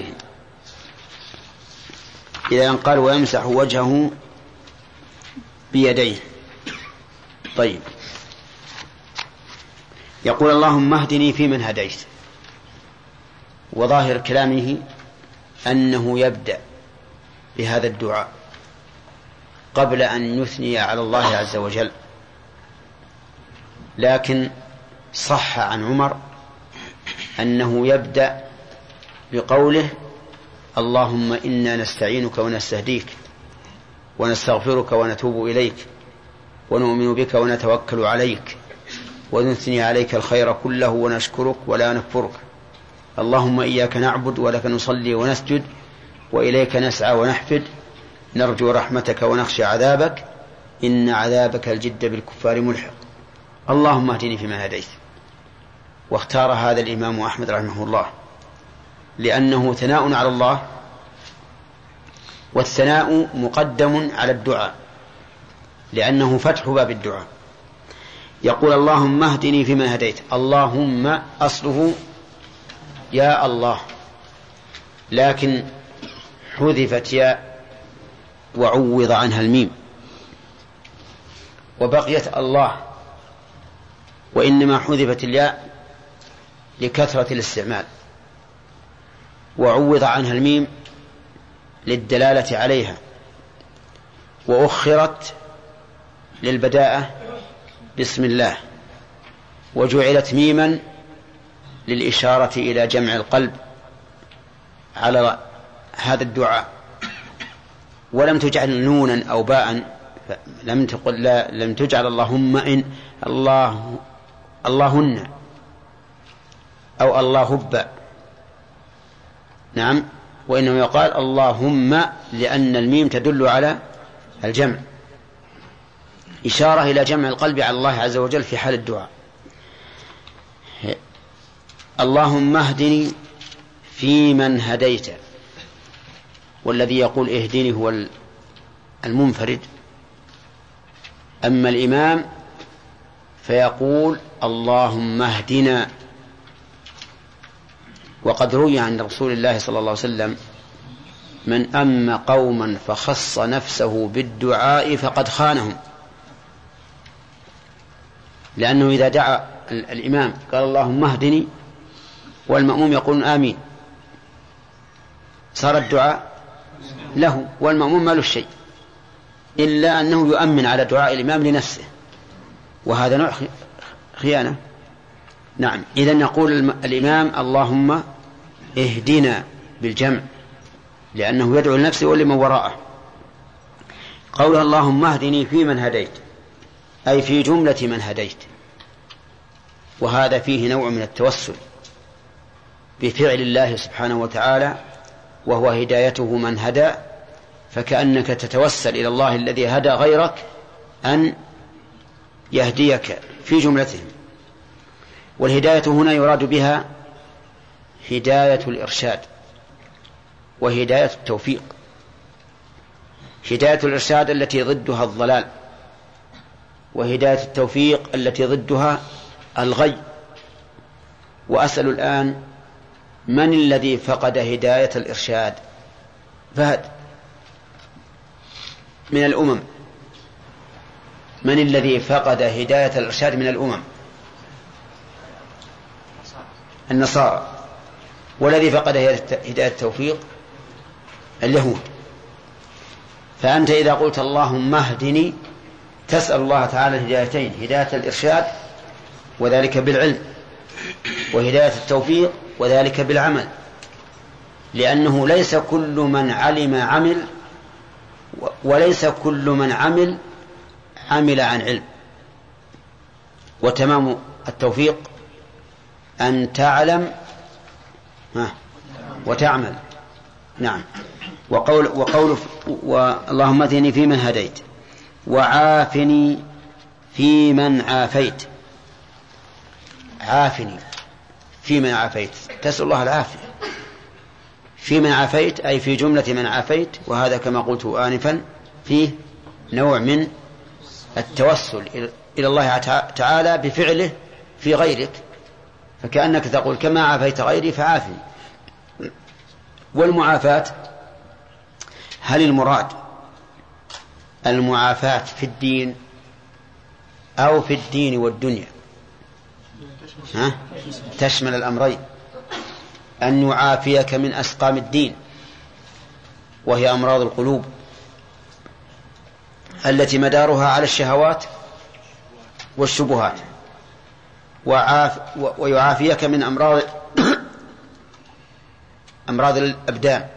إذا قال ويمسح وجهه بيديه. طيب، يقول اللهم اهدني فيمن هديت، وظاهر كلامه أنه يبدأ بهذا الدعاء قبل أن يثني على الله عز وجل، لكن صح عن عمر أنه يبدأ بقوله اللهم إنا نستعينك ونستهديك ونستغفرك ونتوب إليك ونؤمن بك ونتوكل عليك ونثني عليك الخير كله ونشكرك ولا نكفرك. اللهم إياك نعبد ولك نصلي ونسجد وإليك نسعى ونحفد، نرجو رحمتك ونخشى عذابك، إن عذابك الجد بالكفار ملحق. اللهم اهدني فيمن هديت. واختار هذا الإمام أحمد رحمه الله لأنه ثناء على الله، والثناء مقدم على الدعاء لأنه فتح باب الدعاء. يقول اللهم اهدني فيمن هديت. اللهم أصله يا الله، لكن حذفت ياء وعوض عنها الميم وبقيت الله، وإنما حذفت الياء لكثرة الاستعمال، وعوض عنها الميم للدلالة عليها، وأخرت للبداءة بسم الله، وجعلت ميما للإشارة إلى جمع القلب على هذا الدعاء، ولم تجعل نونا أو باء، لم تقل لا لم تجعل اللهم إن الله اللهن أو الله هب، نعم، وإنما يقال اللهم لأن الميم تدل على الجمع، إشارة إلى جمع القلب على الله عز وجل في حال الدعاء. اللهم اهدني فيمن هديت، والذي يقول اهدني هو المنفرد، أما الإمام فيقول اللهم اهدنا. وقد روي عن رسول الله صلى الله عليه وسلم من أم قوما فخص نفسه بالدعاء فقد خانهم، لأنه إذا دعا الإمام قال اللهم اهدني والمأموم يقول آمين، صار الدعاء له والمأموم ما له شيء، إلا أنه يؤمن على دعاء الإمام لنفسه، وهذا نوع خيانة. نعم، إذن نقول الإمام اللهم اهدنا بالجمع، لأنه يدعو لنفسه ولمن وراءه. قوله اللهم اهدني في من هديت، أي في جملة من هديت، وهذا فيه نوع من التوسل بفعل الله سبحانه وتعالى، وهو هدايته من هدى، فكأنك تتوسل إلى الله الذي هدى غيرك أن يهديك في جملتهم. والهداية هنا يراد بها هداية الإرشاد وهداية التوفيق. هداية الإرشاد التي ضدها الضلال، وهداية التوفيق التي ضدها الغي. وأسأل الآن من الذي فقد هداية الإرشاد؟ فهد من الأمم، من الذي فقد هداية الإرشاد من الأمم؟ النصارى. والذي فقد هداية التوفيق اليهود. فأنت إذا قلت اللهم اهدني تسأل الله تعالى الهدايتين، هداية الإرشاد وذلك بالعلم، وهداية التوفيق وذلك بالعمل، لأنه ليس كل من علم عمل، وليس كل من عمل عمل عن علم. وتمام التوفيق أن تعلم وتعمل. نعم. وقول وقول اللهم اهدني فيمن هديت وعافني فيمن عافيت. عافني فيمن عافيت، تسأل الله العافية. فيمن عافيت أي في جملة من عافيت، وهذا كما قلت آنفا فيه نوع من التوسل إلى الله تعالى بفعله في غيرك، فكأنك تقول كما عافيت غيري فعافني. والمعافاة، هل المراد المعافاة في الدين أو في الدين والدنيا؟ ها؟ تشمل الأمرين، أن يعافيك من أسقام الدين وهي أمراض القلوب التي مدارها على الشهوات والشبهات، وعاف ويعافيك من أمراض أمراض الأبدان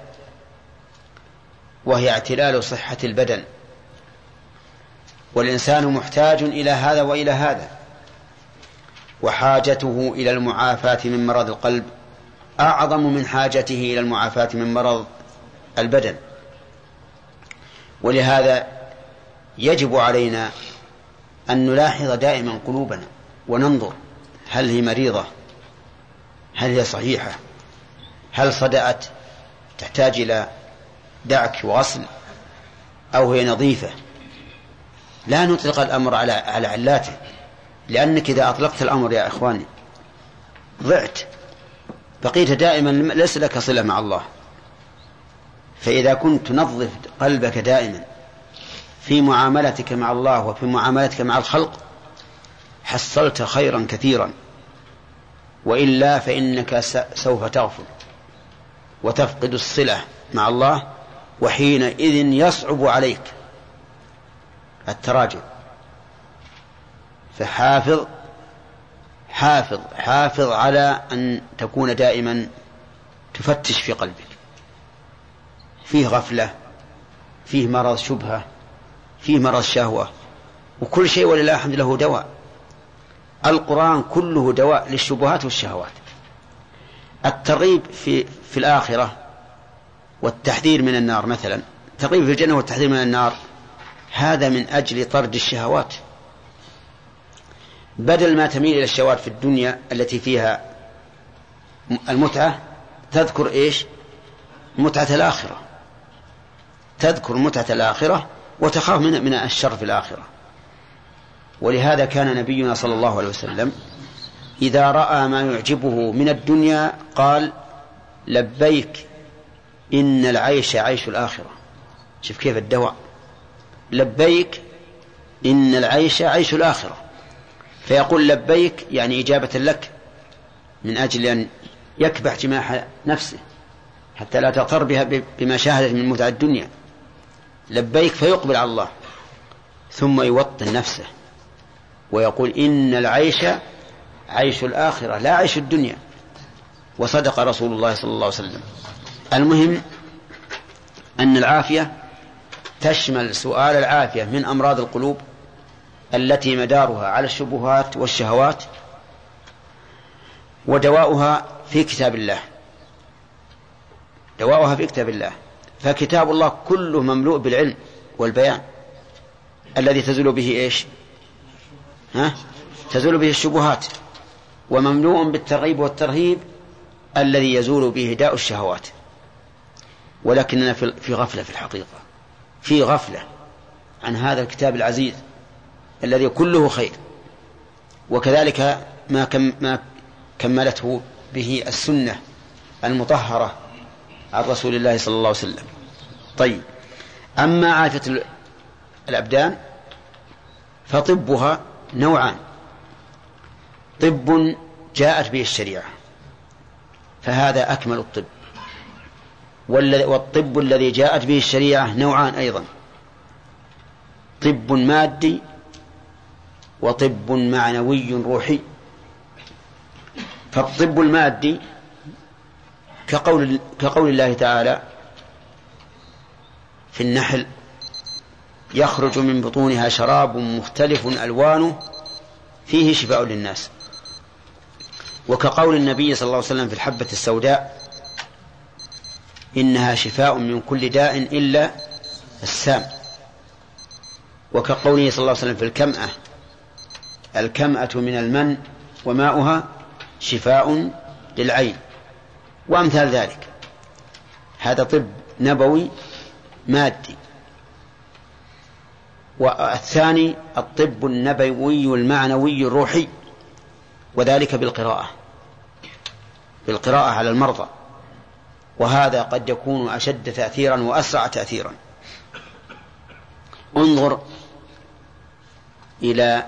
وهي اعتلال صحة البدن، والإنسان محتاج إلى هذا وإلى هذا. وحاجته إلى المعافاة من مرض القلب أعظم من حاجته إلى المعافاة من مرض البدن. ولهذا يجب علينا أن نلاحظ دائما قلوبنا وننظر هل هي مريضة، هل هي صحيحة، هل صدأت تحتاج إلى دعك وغسل، أو هي نظيفة. لا نطلق الأمر على على علاته، لأنك إذا أطلقت الأمر يا إخواني ضعت، بقيت دائما ليس لك صلة مع الله. فإذا كنت تنظف قلبك دائما في معاملتك مع الله وفي معاملتك مع الخلق حصلت خيرا كثيرا، وإلا فإنك سوف تغفل وتفقد الصلة مع الله، وحينئذ يصعب عليك التراجع. فحافظ حافظ حافظ على أن تكون دائما تفتش في قلبك، فيه غفلة، فيه مرض شبهة، فيه مرض شهوة، وكل شيء ولله الحمد له دواء. القرآن كله دواء للشبهات والشهوات. الترغيب في في الآخرة والتحذير من النار، مثلا الترغيب في الجنة والتحذير من النار، هذا من أجل طرد الشهوات، بدل ما تميل إلى الشهوات في الدنيا التي فيها المتعة تذكر إيش؟ متعة الآخرة، تذكر متعة الآخرة وتخاف من من الشر في الآخرة. ولهذا كان نبينا صلى الله عليه وسلم إذا رأى ما يعجبه من الدنيا قال لبيك إن العيش عيش الآخرة. شوف كيف الدواء، لبيك إن العيش عيش الآخرة. فيقول لبيك يعني إجابة لك، من أجل أن يكبح جماح نفسه حتى لا تغتر بها بما شاهدت من متع الدنيا. لبيك فيقبل على الله، ثم يوطن نفسه ويقول إن العيش عيش الآخرة لا عيش الدنيا. وصدق رسول الله صلى الله عليه وسلم. المهم أن العافية تشمل سؤال العافية من أمراض القلوب التي مدارها على الشبهات والشهوات، ودواؤها في كتاب الله، دواؤها في كتاب الله. فكتاب الله كله مملوء بالعلم والبيان الذي تزول به إيش؟ ها؟ تزول به الشبهات، ومملوء بالترغيب والترهيب الذي يزول به داء الشهوات. ولكننا في غفلة، في الحقيقة في غفلة عن هذا الكتاب العزيز الذي كله خير، وكذلك ما, كم ما كملته به السنة المطهرة عن رسول الله صلى الله عليه وسلم. طيب، أما عافية الأبدان فطبها نوعان: طب جاءت به الشريعة فهذا أكمل الطب، والطب الذي جاءت به الشريعة نوعان أيضا: طب مادي وطب معنوي روحي. فالطب المادي كقول, كقول الله تعالى في النحل: يخرج من بطونها شراب مختلف ألوانه فيه شفاء للناس. وكقول النبي صلى الله عليه وسلم في الحبة السوداء: إنها شفاء من كل داء إلا السام. وكقوله صلى الله عليه وسلم في الكمأة: الكمأة من المن وماؤها شفاء للعين، وأمثال ذلك. هذا طب نبوي مادي. والثاني الطب النبوي المعنوي الروحي، وذلك بالقراءة بالقراءة على المرضى، وهذا قد يكون أشد تأثيرا وأسرع تأثيرا. انظر إلى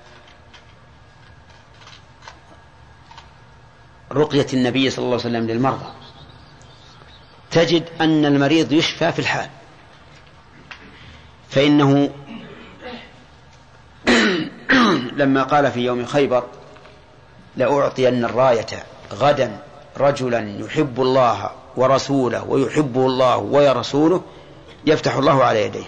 رقية النبي صلى الله عليه وسلم للمرضى، تجد أن المريض يشفى في الحال. فإنه لما قال في يوم خيبر: لأعطين الراية غدا رجلا يحب الله ورسوله ويحبه الله ورسوله يفتح الله على يديه.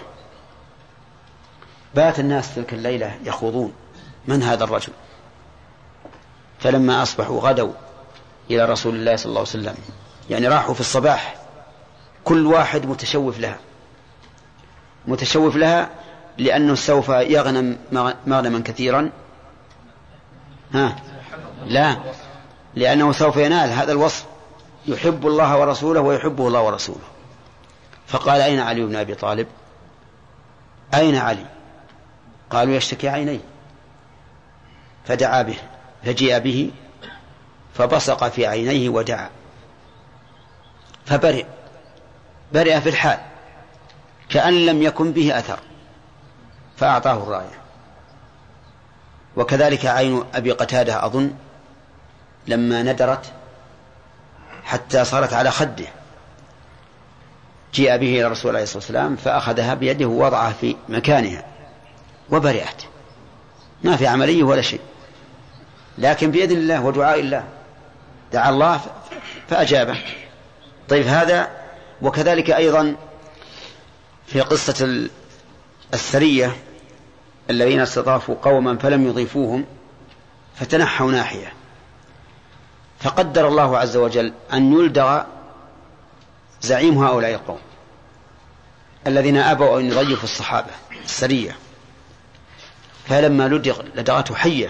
بات الناس تلك الليلة يخوضون: من هذا الرجل؟ فلما أصبحوا غدوا إلى رسول الله صلى الله عليه وسلم، يعني راحوا في الصباح كل واحد متشوف لها متشوف لها لأنه سوف يغنم مغنما كثيرا. ها لا، لأنه سوف ينال هذا الوصف، يحب الله ورسوله ويحبه الله ورسوله. فقال أين علي بن أبي طالب؟ أين علي؟ قالوا يشتكي عينيه. فدعا به، فجيء به فبصق في عينيه ودعا فبرئ برئ في الحال كأن لم يكن به أثر، فأعطاه الراية. وكذلك عين أبي قتادة أظن لما ندرت حتى صارت على خده، جيء به إلى رسول الله صلى الله عليه وسلم فأخذها بيده ووضعها في مكانها وبرئت، ما في عملية ولا شيء، لكن بإذن الله ودعاء الله، دعا الله فأجابه. طيب هذا. وكذلك أيضا في قصة السرية الذين استضافوا قوما فلم يضيفوهم فتنحوا ناحية، فقدر الله عز وجل أن يلدغ زعيم هؤلاء القوم الذين أبوا أن يضيفوا الصحابة السرية، فلما لدغ لدغته حية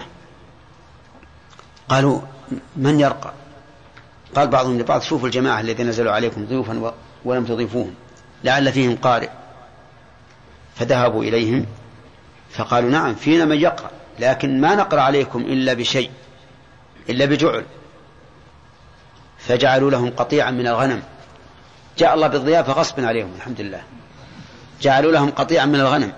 قالوا من يرقى؟ قال بعضهم لبعض شوفوا الجماعة الذين نزلوا عليكم ضيوفا ولم تضيفوهم لعل فيهم قارئ. فذهبوا إليهم فقالوا نعم فينا من يقرأ، لكن ما نقرأ عليكم إلا بشيء، إلا بجعل. فجعلوا لهم قطيعا من الغنم، جاء الله بالضيافة غصبا عليهم الحمد لله، جعلوا لهم قطيعا من الغنم.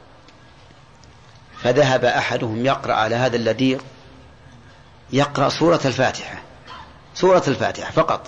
فذهب أحدهم يقرأ على هذا اللديغ، يقرأ سورة الفاتحة سورة الفاتحة فقط،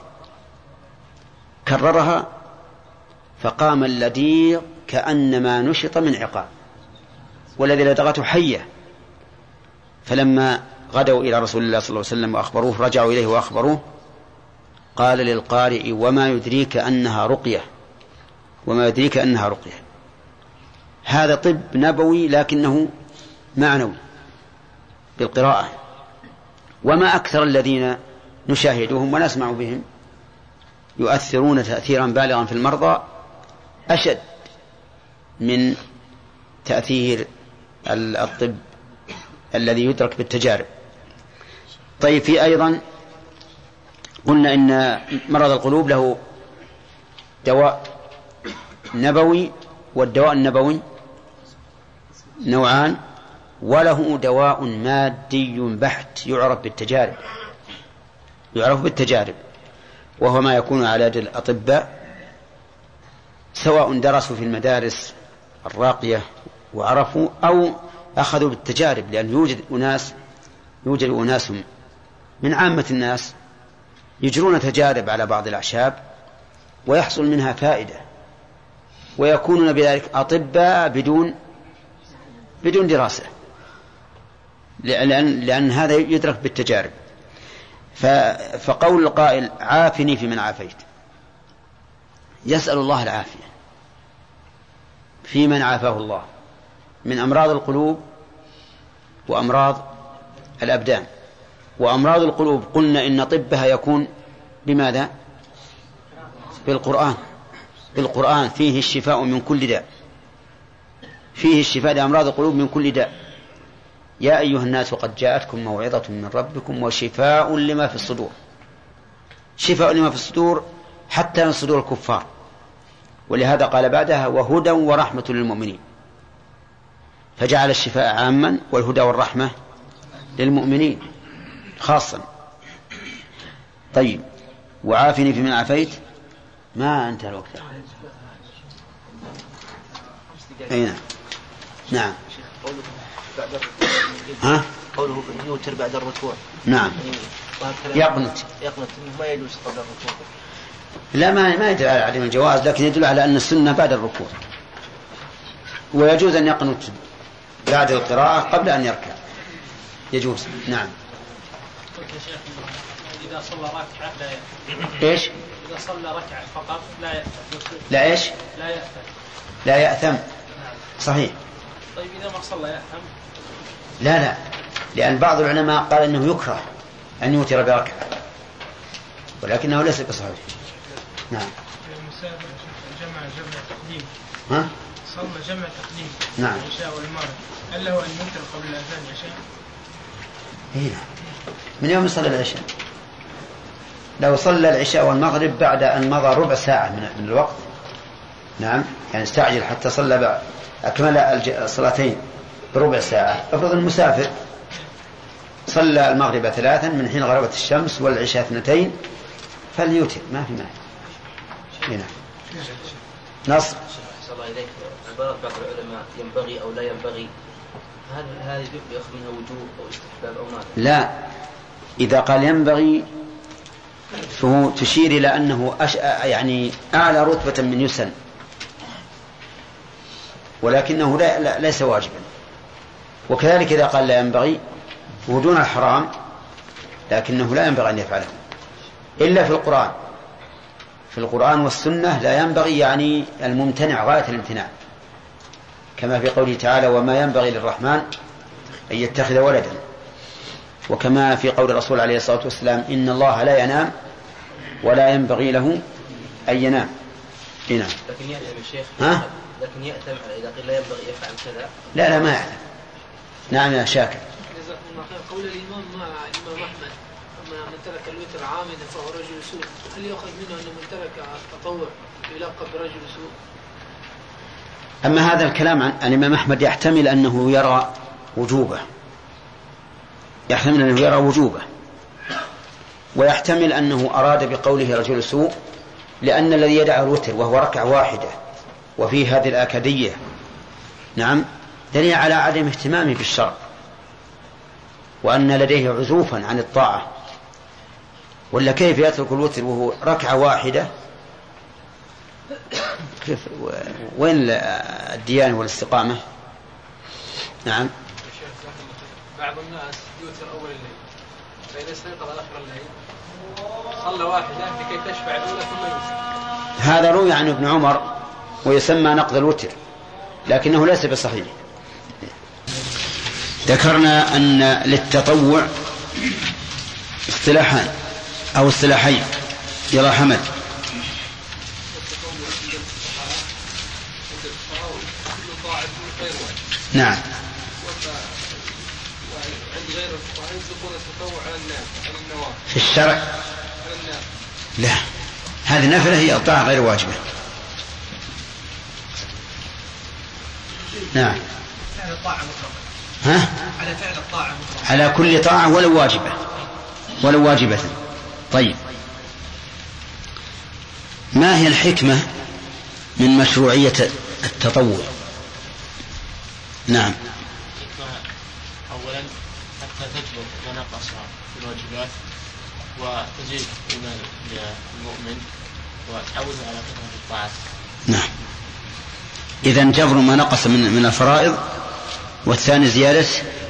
كررها فقام اللديغ كأنما نشط من عقاب، والذي لدغته حية. فلما غدوا إلى رسول الله صلى الله عليه وسلم وأخبروه، رجعوا إليه وأخبروه، قال للقارئ وما يدريك أنها رقية، وما يدريك أنها رقية. هذا طب نبوي لكنه معنوي بالقراءة. وما أكثر الذين نشاهدهم ونسمع بهم يؤثرون تأثيرا بالغا في المرضى أشد من تأثير الطب الذي يدرك بالتجارب. طيب في أيضا قلنا إن مرض القلوب له دواء نبوي، والدواء النبوي نوعان، وله دواء مادي بحت يعرف بالتجارب يعرف بالتجارب وهو ما يكون على يد الأطباء سواء درسوا في المدارس الراقية وعرفوا أو أخذوا بالتجارب، لأن يوجد أناس يوجد أناس من عامة الناس يجرون تجارب على بعض الأعشاب ويحصل منها فائدة، ويكونون بذلك أطباء بدون بدون دراسة، لأن, لأن هذا يدرك بالتجارب. فقول القائل عافني في من عافيت، يسأل الله العافية في من عافاه الله من أمراض القلوب وأمراض الأبدان. وأمراض القلوب قلنا إن طبها يكون بماذا؟ بالقرآن بالقرآن فيه الشفاء من كل داء، فيه الشفاء لأمراض القلوب من كل داء. يا أيها الناس قد جاءتكم موعظة من ربكم وشفاء لما في الصدور، شفاء لما في الصدور حتى من صدور الكفار. ولهذا قال بعدها وهدى ورحمة للمؤمنين، فجعل الشفاء عاما والهدى والرحمة للمؤمنين خاصا. طيب وعافني في من عافيت، ما انتهى الوقت. أين؟ نعم. ها؟ قوله يوتر بعد الركوع. نعم. يقنت. يقنت ما يجوز قبل الركوع. لا ما ما يدل على عدم الجواز، لكن يدل على أن السنة بعد الركوع، ويجوز أن يقنت بعد القراءة قبل أن يركع، يجوز. نعم. إذا صلى ركعة لا يأثم. إيش؟ إذا صلى ركعة فقط لا يأثم. لا إيش؟ لا يأثم. لا يأثم. صحيح. طيب إذا ما صلى يأثم؟ لا لا، لأن بعض العلماء قال إنه يكره أن يوتر بركعة، ولكنه ليس بصحيح. نعم. المسافر جمع جمع تقديم. ها؟ صلى جمع تقديم. نعم. العشاء والمغرب، هل له أن يوتر قبل الأذان العشاء؟ هنا من يوم صلى العشاء، لو صلى العشاء والمغرب بعد أن مضى ربع ساعة من الوقت، نعم، يعني استعجل حتى صلى أكمل الصلاتين بربع ساعة. افرض المسافر صلى المغرب ثلاثا من حين غربت الشمس والعشاء اثنتين، فليوتر ما في مانع. هنا نص. صلى الله إليك عبارة بعض العلماء ينبغي أو لا ينبغي، هل هذه يؤخذ منها وجوب أو استحباب أو ماذا؟ لا، إذا قال ينبغي فهو تشير إلى أنه أش... يعني أعلى رتبة من يسن، ولكنه لا... لا... ليس واجبا. وكذلك إذا قال لا ينبغي هو دون الحرام، لكنه لا ينبغي أن يفعله إلا في القرآن. في القرآن والسنة لا ينبغي يعني الممتنع غاية الامتناع، كما في قوله تعالى وما ينبغي للرحمن أن يتخذ ولدا، وكما في قول الرسول عليه الصلاة والسلام إن الله لا ينام ولا ينبغي له أن ينام. هنا لكن يأتم الشيخ ها؟ لكن يأتم إذا قيل لا ينبغي يفعل كذا. لا لا ما يعلم. نعم يا شاكر. جزاكم الله خير. قول الإمام مع الإمام أحمد أما من ترك الوتر عامدا فهو رجل سوء، هل يؤخذ منه أن من ترك التطوع يلقب برجل سوء؟ أما هذا الكلام عن الإمام أحمد يحتمل أنه يرى وجوبه، يحتمل أنه يرى وجوبه، ويحتمل أنه أراد بقوله رجل سوء لأن الذي يدع الوتر وهو ركعة واحدة وفيه هذه الآكدية، نعم، دليل على عدم اهتمامه بالشرع، وأن لديه عزوفا عن الطاعة. ولا كيف يترك الوتر وهو ركعة واحدة؟ كيف وين الديانة والاستقامة؟ نعم. بعض الناس يوتر أول الليل، فإذا استيقظ آخر الليل صلى واحدة لكي تشفع الأولى ثم يوتر. هذا روي عن ابن عمر ويسمى نقض الوتر، لكنه ليس بصحيح. ذكرنا أن للتطوع اصطلاحان أو اصطلاحين يرى حمد. نعم. في الشرع لا، هذه النافلة هي الطاعة غير واجبة. نعم. ها؟ على فعل الطاعة مطلقا. على كل طاعة ولو واجبة ولو واجبة. طيب، ما هي الحكمة من مشروعية التطوع؟ نعم. أولا حتى تجبر ما نقص في الواجبات وتزيد إيمان للمؤمن وتعوده على كثرة الطاعات. نعم. إذن جبر ما نقص من من الفرائض، والثاني زيادة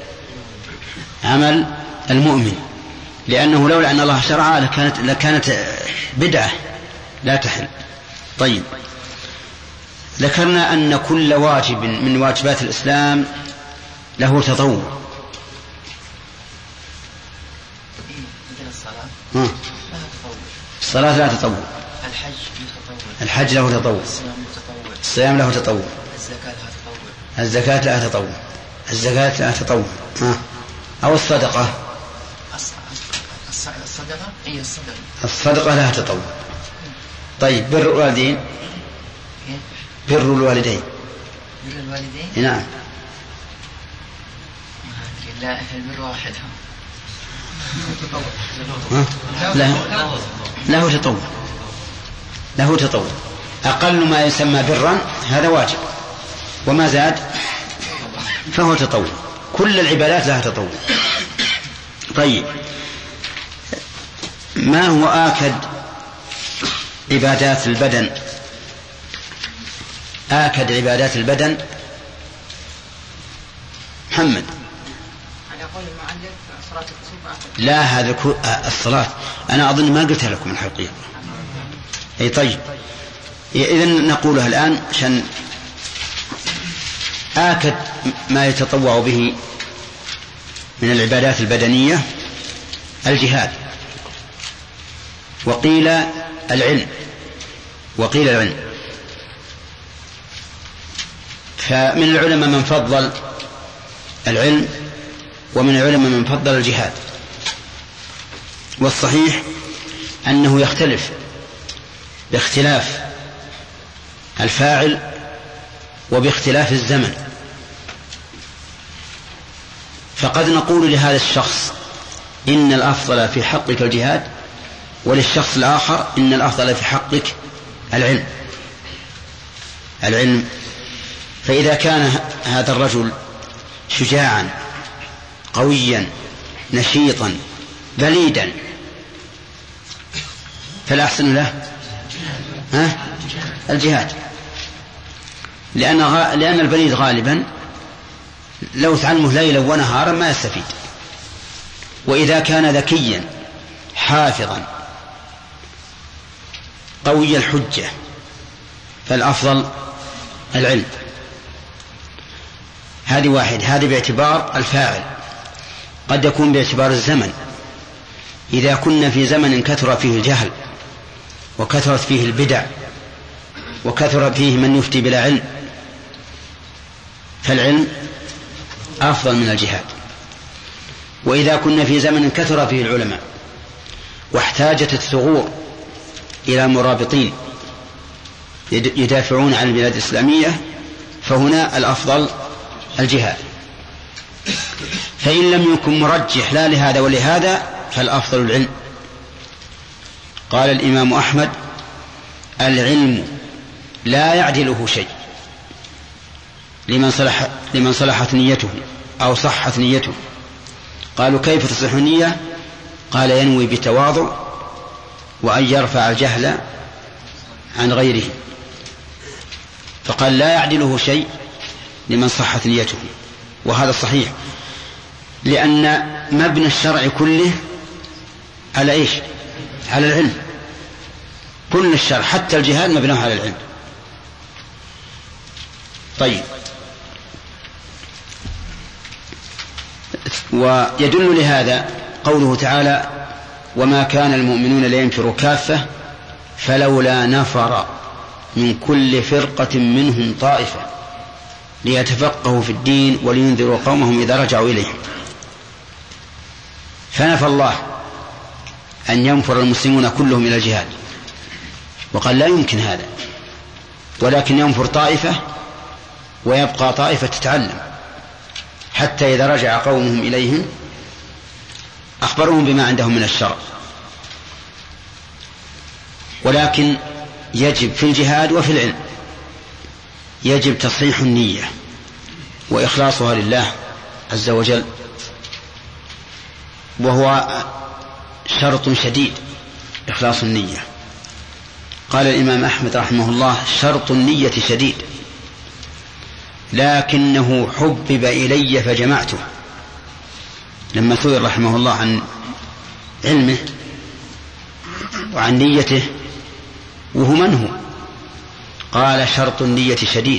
عمل المؤمن، لأنه لولا أن الله شرع لكانت لكانت بدعة لا تحل. طيب، ذكرنا أن كل واجب من واجبات الإسلام له تطوع. ها. الصلاة لا تطوع، الحج له تطوع، الصيام له تطوع، الزكاة لا تطوع، الزكاة لا تطوع. ها. أو الصدقة، الصدقة هي الصدقة، الصدقة لا تطوع. طيب، بر الوالدين، بر الوالدين، بر الوالدين، نعم. لا، البر واحد. له له تطوع، له تطوع. أقل ما يسمى برا هذا واجب، وما زاد فهو تطوع. كل العبادات لها تطوع. طيب، ما هو آكد عبادات البدن؟ آكد عبادات البدن محمد. لا، هذا الصلاة أنا أظن ما قلتها لكم الحقيقة. أي طيب، إذن نقولها الآن عشان آكد ما يتطوع به من العبادات البدنية الجهاد، وقيل العلم وقيل العلم فمن العلماء من فضل العلم ومن العلماء من فضل الجهاد. والصحيح أنه يختلف باختلاف الفاعل وباختلاف الزمن. فقد نقول لهذا الشخص إن الأفضل في حقك الجهاد، وللشخص الآخر إن الأفضل في حقك العلم العلم فإذا كان هذا الرجل شجاعا قويا نشيطا بليدا فالأحسن له ها الجهاد، لأن لأن البليد غالبا لو تعلمه ليلا ونهارا ما يستفيد. وإذا كان ذكيا حافظا قوي الحجة فالأفضل العلم. هذه واحد. هذه باعتبار الفاعل. قد يكون باعتبار الزمن. إذا كنا في زمن كثر فيه الجهل وكثرت فيه البدع وكثر فيه من يفتي بلا علم فالعلم أفضل من الجهاد. وإذا كنا في زمن كثر فيه العلماء واحتاجت الثغور إلى مرابطين يدافعون عن البلاد الإسلامية فهنا الأفضل الجهاد. فإن لم يكن مرجح لا لهذا ولهذا فالأفضل العلم. قال الإمام أحمد: العلم لا يعدله شيء لمن صلح لمن صلحت نيته أو صحت نيته. قالوا: كيف تصح النية؟ قال: ينوي بتواضع وأن يرفع الجهل عن غيره. فقال: لا يعدله شيء لمن صحت نيته، وهذا صحيح، لأن مبنى الشرع كله على إيش؟ على العلم. كل الشرع حتى الجهاد مبناه على العلم. طيب، ويدل لهذا قوله تعالى: وما كان المؤمنون لينفروا كافة فلولا نفر من كل فرقة منهم طائفة ليتفقهوا في الدين ولينذروا قومهم إذا رجعوا إليهم. فنفى الله أن ينفر المسلمون كلهم إلى الجهاد، وقال لا يمكن هذا، ولكن ينفر طائفة ويبقى طائفة تتعلم حتى إذا رجع قومهم إليهم أخبرهم بما عندهم من الشرع. ولكن يجب في الجهاد وفي العلم يجب تصحيح النية وإخلاصها لله عز وجل، وهو شرط شديد إخلاص النية. قال الإمام أحمد رحمه الله: شرط النية شديد لكنه حبب إلي فجمعته. لما سئل رحمه الله عن علمه وعن نيته وهو من هو، قال: شرط النية شديد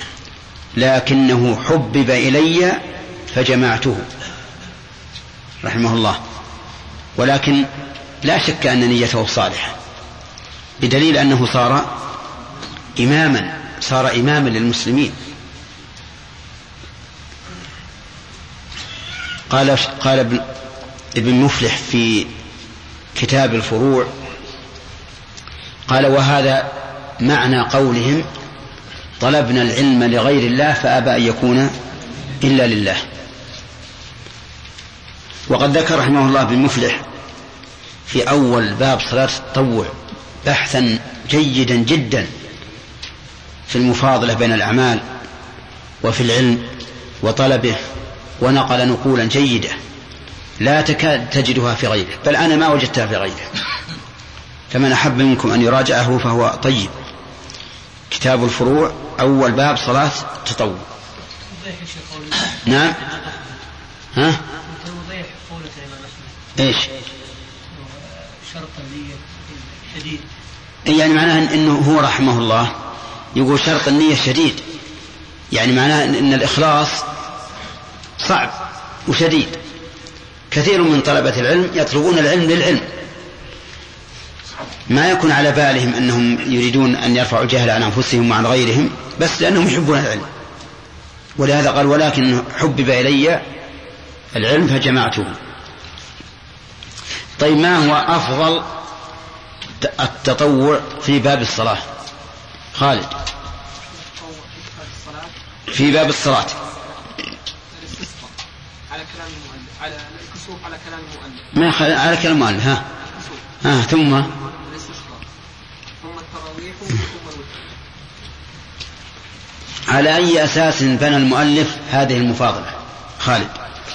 لكنه حبب إلي فجمعته رحمه الله. ولكن لا شك أن نيته صالحة، بدليل أنه صار إماما صار إماما للمسلمين. قال قال ابن مفلح في كتاب الفروع، قال: وهذا معنى قولهم: طلبنا العلم لغير الله فأبى أن يكون إلا لله. وقد ذكر رحمه الله ابن مفلح في أول باب صلاة التطوع بحثا جيدا جدا في المفاضلة بين الأعمال وفي العلم وطلبه، ونقل نقولا جيدة لا تكاد تجدها في غيره، بل أنا ما وجدتها في غيره. فمن أحب منكم أن يراجعه فهو طيب. كتاب الفروع أول باب صلاة التطوع. نعم. ها؟ إيش؟ شرط النية شديد. يعني معناه إنه هو رحمه الله يقول شرط النية شديد، يعني معناه إن الإخلاص صعب وشديد. كثير من طلبة العلم يطلبون العلم للعلم، ما يكون على بالهم أنهم يريدون أن يرفعوا الجهل عن أنفسهم وعن غيرهم، بس لأنهم يحبون العلم. ولهذا قال ولكن حبب إلي العلم فجمعته. طيب ما هو أفضل التطوع في باب الصلاة؟ خالد. في باب الصلاة على كلام المؤلف، على الكسوف على كلام المؤلف، ما خل... على كلام المؤلف. ها ها ثم الاستسقاء ثم التراويح ثم الوتر. على أي أساس بنى المؤلف هذه المفاضلة؟ خالد.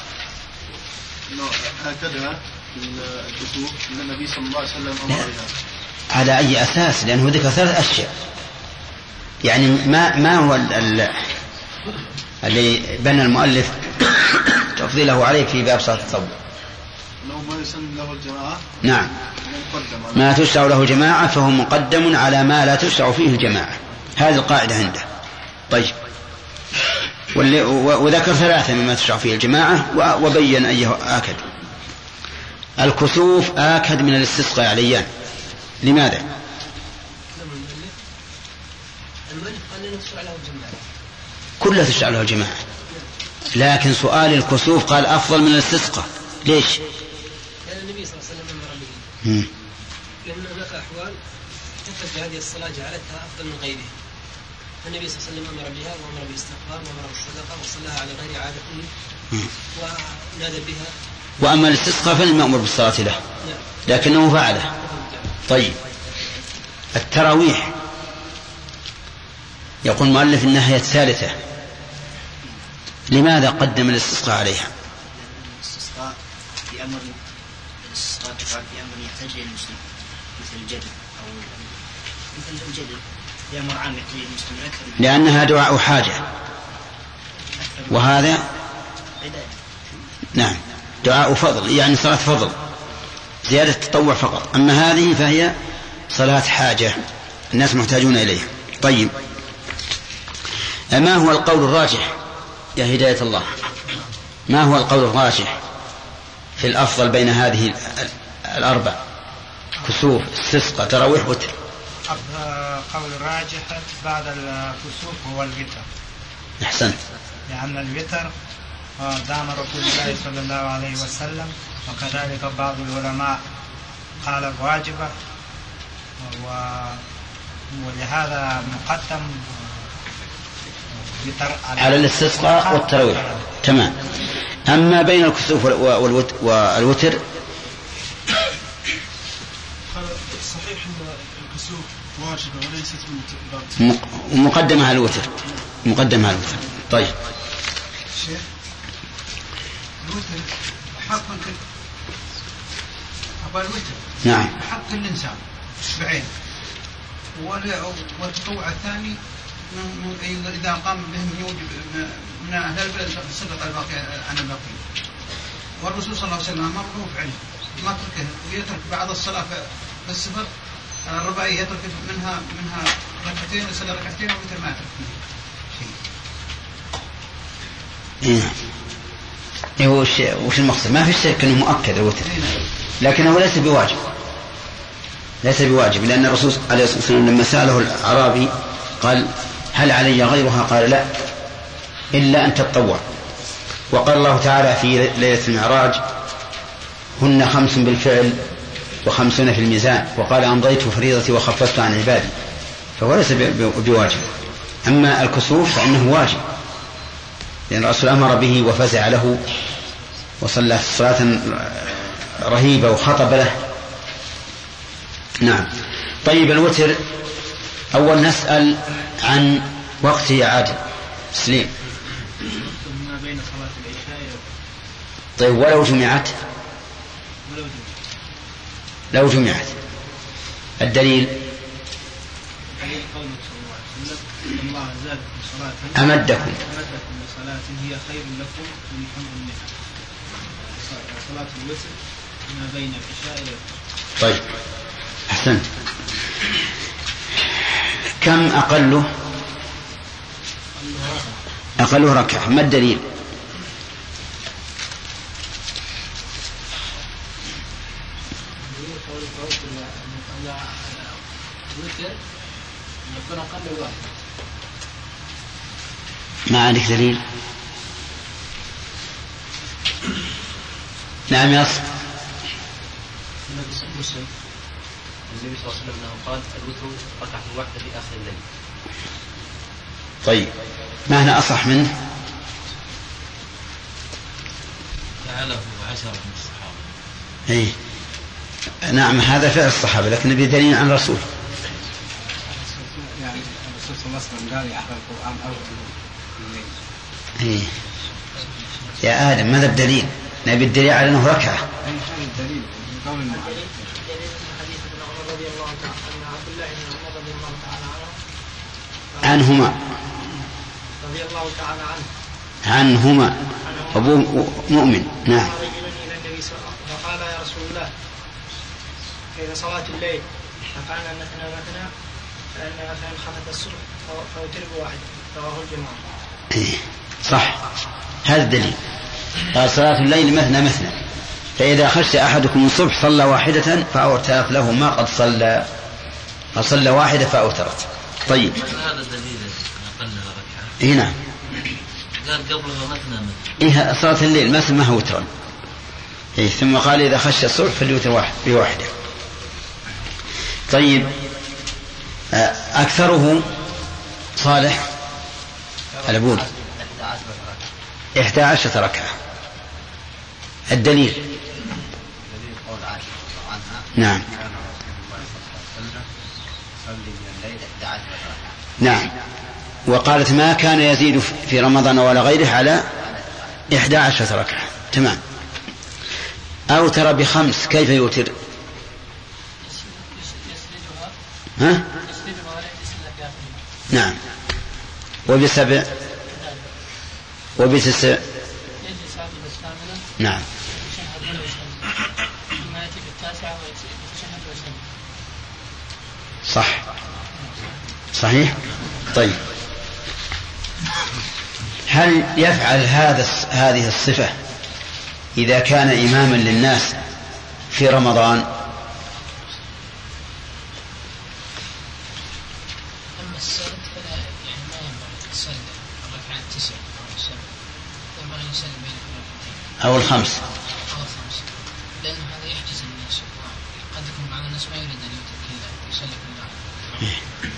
هكذا الكسوف أن النبي صلى الله عليه وسلم أمر بها. على أي أساس؟ لأنه ذكر ثلاث أشياء، يعني ما ما هو ال... اللي بنى المؤلف تفضيله عليه في باب صلاة التطوع؟ لو ما يسن له الجماعة. نعم، ما تشرع له جماعة فهو مقدم على ما لا تشرع فيه الجماعة، هذه القاعدة عنده. طيب، وذكر ثلاثة مما تشرع فيه الجماعة وبين أيه آكد. الكسوف آكد من الاستسقاء عليان، لماذا؟ كلها تشرع له الجماعة، لكن سؤال الكسوف قال أفضل من الاستسقاء، ليش؟ لأن النبي صلى الله عليه وسلم أمر به، لأن هناك أحوال تثبت بهذه الصلاة جعلتها أفضل من غيرها. النبي صلى الله عليه وسلم أمر بها وأمر بالاستغفار وأمر بالصدقة وصلاها على غير عادته ونادى بها. وأما الاستسقاء فلم يأمر بالصلاة له لكنه فعله. طيب، التراويح يقول المؤلف إنها هي الثالثة، لماذا قدم الاستسقاء عليها؟ الاستسقاء في أمر الاستسقاء تفعل في أمر يحتاج إلى المسلم، مثل الجدل أو مثل الجدل في أمر عام يحتاج إلى المسلم أكثر، لأنها دعاء حاجة، وهذا نعم دعاء فضل، يعني صلاة فضل زيادة تطوع فقط. أما هذه فهي صلاة حاجة الناس محتاجون إليها. طيب، ما هو القول الراجح يا هداية الله؟ ما هو القول الراجح في الأفضل بين هذه الأربع، كسوف استسقاء تراويح وتر؟ قول الراجح بعد الكسوف هو الوتر. أحسنت. لأن الوتر دام رسول الله صلى الله عليه وسلم، وكذلك بعض العلماء قال واجبة، ولهذا مقدم على الاستسقاء والتراويح. تمام. أما بين الكسوف والوتر صحيح أن الكسوف واجبة وليست مقدمة على الوتر، مقدمة على الوتر. طيب، شيخ الوتر حق كل أبا الوتر نعم حق كل إنسان بعين، والتطوع الثاني من إذا قام بهم يوجب من أهل البلد سقط الباقي عن الباقي. والرسول صلى الله عليه وسلم أمره فعله ما تركه، ويترك بعض الصلاة في السفر الرباعية يترك منها منها ركعتين يصلي ركعتين ومثل ما يترك شيء. إيه وش وش المقصد؟ ما في شك إنه مؤكد الوتر، لكنه ليس بواجب، ليس بواجب، لأن الرسول عليه الصلاة والسلام لما سأله الأعرابي قال هل علي غيرها؟ قال لا، إلا أن تتطوع. وقال الله تعالى في ليلة المعراج هن خمس بالفعل وخمسون في الميزان، وقال أمضيت فريضتي وخففت عن عبادي، فهو ليس بواجب. أما الكسوف فإنه واجب، لأن الرسول أمر به وفزع له وصلى صلاة رهيبة وخطب له. نعم. طيب، الوتر أول نسأل عن وقت يا عادل سليم. ما بين صلاة العشاء. طيب، ولو جمعت؟ ولو جمعت. لو جمعت الدليل؟ الدليل قوله صلى الله عليه وسلم الله زادكم صلاة أمدكم أمدكم بصلاة هي خير لكم من حمر النعم. صلاة الوتر ما بين العشاء إلى. طيب، أحسنت. كم أقله؟ أقله ركعة. ما الدليل؟ الوتر يكون أقل واحد. ما عندك دليل؟ نعم يا أصل. مسلم النبي صلى الله عليه وسلم قال الوتر ركعة واحدة في آخر الليل. طيب ما هنا أصح منه؟ فعله عشرة من الصحابة. إيه نعم هذا فعل الصحابة لكن نبي دليل عن الرسول. يعني الرسول صلى الله عليه وسلم قال يحفظ القرآن أول إيه يا آدم ماذا الدليل؟ نبي الدليل على أنه ركعة. أي شيء الدليل من قول النبي. عنهما رضي الله تعالى عنه عنهما أبو مؤمن. نعم. فقال يا رسول الله في صلاة الليل فقال مثنى مثنى فإن فإن خفت الصبح فوتر بواحد رواه الجماعة. إيه صح هذا الدليل. قال صلاة الليل مثنى مثنى فإذا خشى أحدكم الصبح صلى واحدة فأوترت له ما قد صلى فصلى واحدة فأوترت. طيب هذا الدليل أقل ركعة. إيه نعم. قال قبلها مثنى مثنى. إيه صلاة الليل مثنى ما هو وترا. إيه ثم قال إذا خشى الصبح فليوتر واحد بواحدة. طيب أكثره صالح الأبود إحدى عشرة ركعة. الدليل نعم نعم وقالت ما كان يزيد في رمضان ولا غيره على إحدى عشرة ركعة. تمام. أوتر بخمس كيف يوتر؟ ها؟ نعم. وبسبع وبتسع نعم. صح صحيح. طيب هل يفعل هذا هذه الصفة إذا كان إماما للناس في رمضان؟ أما السرد فلا يعني ما ينبغي السرد الركعات تسع أو سبع ينبغي الإنسان بين الركعتين أو الخمس أو الخمس لأن هذا يحجز الناس قد يكون بعض الناس ما يريد أن يوتر كذا يصلي كلها.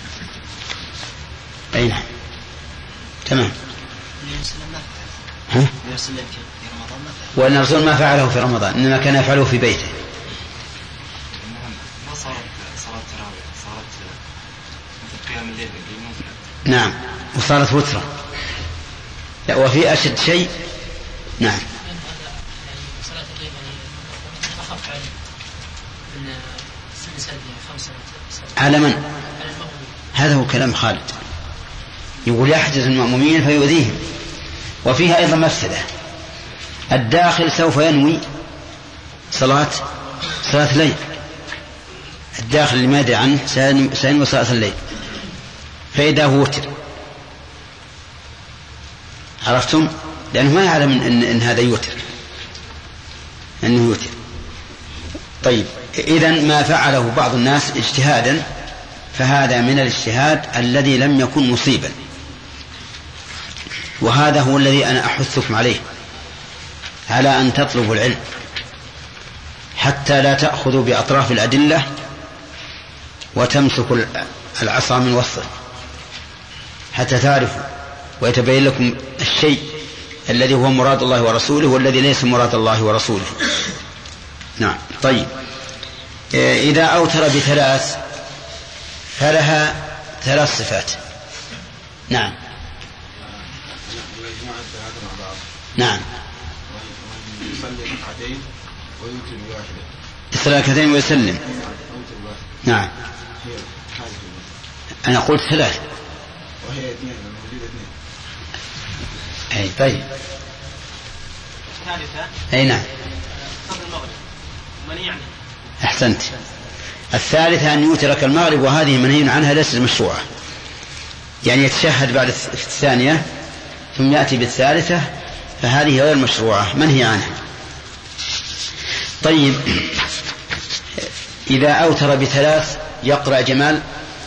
أي نعم. تمام. ها؟ وأن الرسول ما فعله في رمضان إنما كان يفعله في بيته. ما صارت صلاة تراويح صارت مثل قيام الليل. نعم وصارت وترا. لا وفي أشد شيء. نعم. صلاة الليل أخف عليه أن سن سادية خمسة على من؟ هذا هو كلام خالد يقول يحجز المأمومين فيؤذيهم. وفيها أيضا مفسدة. الداخل سوف ينوي صلاة صلاة الليل. الداخل اللي ما يدري عنه سينوي صلاة الليل فإذا هو وتر. عرفتم؟ لأنه ما يعلم إن, إن هذا يوتر أنه يوتر. طيب إذن ما فعله بعض الناس اجتهادا فهذا من الاجتهاد الذي لم يكن مصيبا. وهذا هو الذي أنا أحثكم عليه على أن تطلبوا العلم حتى لا تأخذوا بأطراف الأدلة وتمسكوا العصا من وسطه حتى تعرفوا ويتبين لكم الشيء الذي هو مراد الله ورسوله والذي ليس مراد الله ورسوله. نعم. طيب إذا أوتر بثلاث فلها ثلاث صفات. نعم نعم. يصلي ركعتين ويوتر بواحدة. يصلي ركعتين ويسلم. نعم. أنا قلت ثلاث. وهي اثنين موجودة اثنين. أي طيب. الثالثة. أي نعم. قبل المغرب. من يعني؟ أحسنت. الثالثة أن يوتر كالمغرب وهذه منهي عنها ليست مشروعة. يعني يتشهد بعد الثانية ثم يأتي بالثالثة فهذه غير مشروعة منهي عنها. طيب إذا أوتر بثلاث يقرأ جمال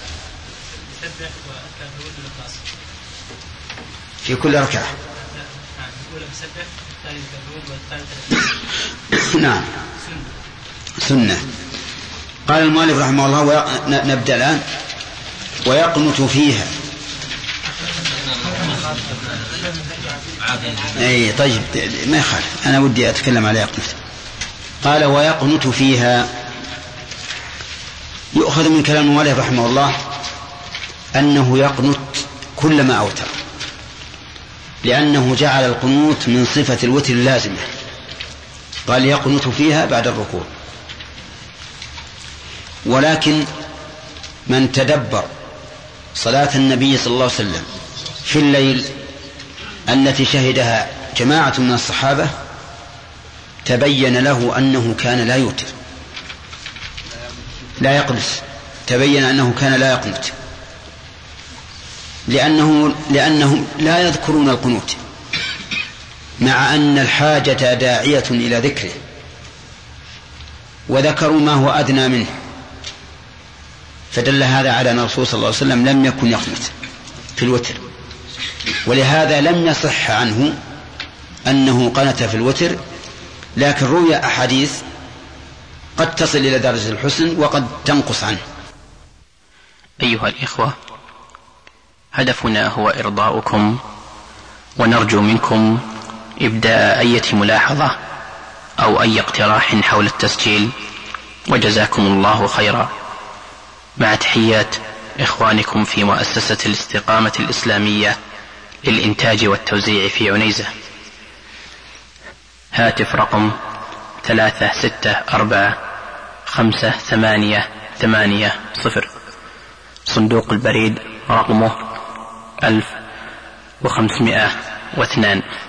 في كل ركعة. نعم سنة. قال المؤلف رحمه الله ويق... نبدأ الآن. ويقنت فيها. أي طيب ما يخالف، أنا ودي أتكلم على يقنت. قال ويقنت فيها. يؤخذ من كلام المؤلف رحمه الله أنه يقنت كلما أوتر، لأنه جعل القنوت من صفة الوتر اللازمة، قال يقنت فيها بعد الركوع. ولكن من تدبر صلاة النبي صلى الله عليه وسلم في الليل التي شهدها جماعة من الصحابة تبين له أنه كان لا يوتر لا يقنت تبين أنه كان لا يقنت لأنه لأنهم لا يذكرون القنوت، مع أن الحاجة داعية إلى ذكره، وذكروا ما هو أدنى منه، فدل هذا على أن الرسول صلى الله عليه وسلم لم يكن يقنت في الوتر. ولهذا لم يصح عنه أنه قنت في الوتر، لكن روي أحاديث قد تصل إلى درجة الحسن وقد تنقص عنه. أيها الإخوة، هدفنا هو إرضاؤكم، ونرجو منكم إبداء أي ملاحظة أو أي اقتراح حول التسجيل، وجزاكم الله خيرا. مع تحيات إخوانكم في مؤسسة الاستقامة الإسلامية للإنتاج والتوزيع في عنيزة. هاتف رقم ثلاثة ستة أربعة خمسة ثمانية ثمانية صفر. صندوق البريد رقمه ألف وخمسمائة واثنان.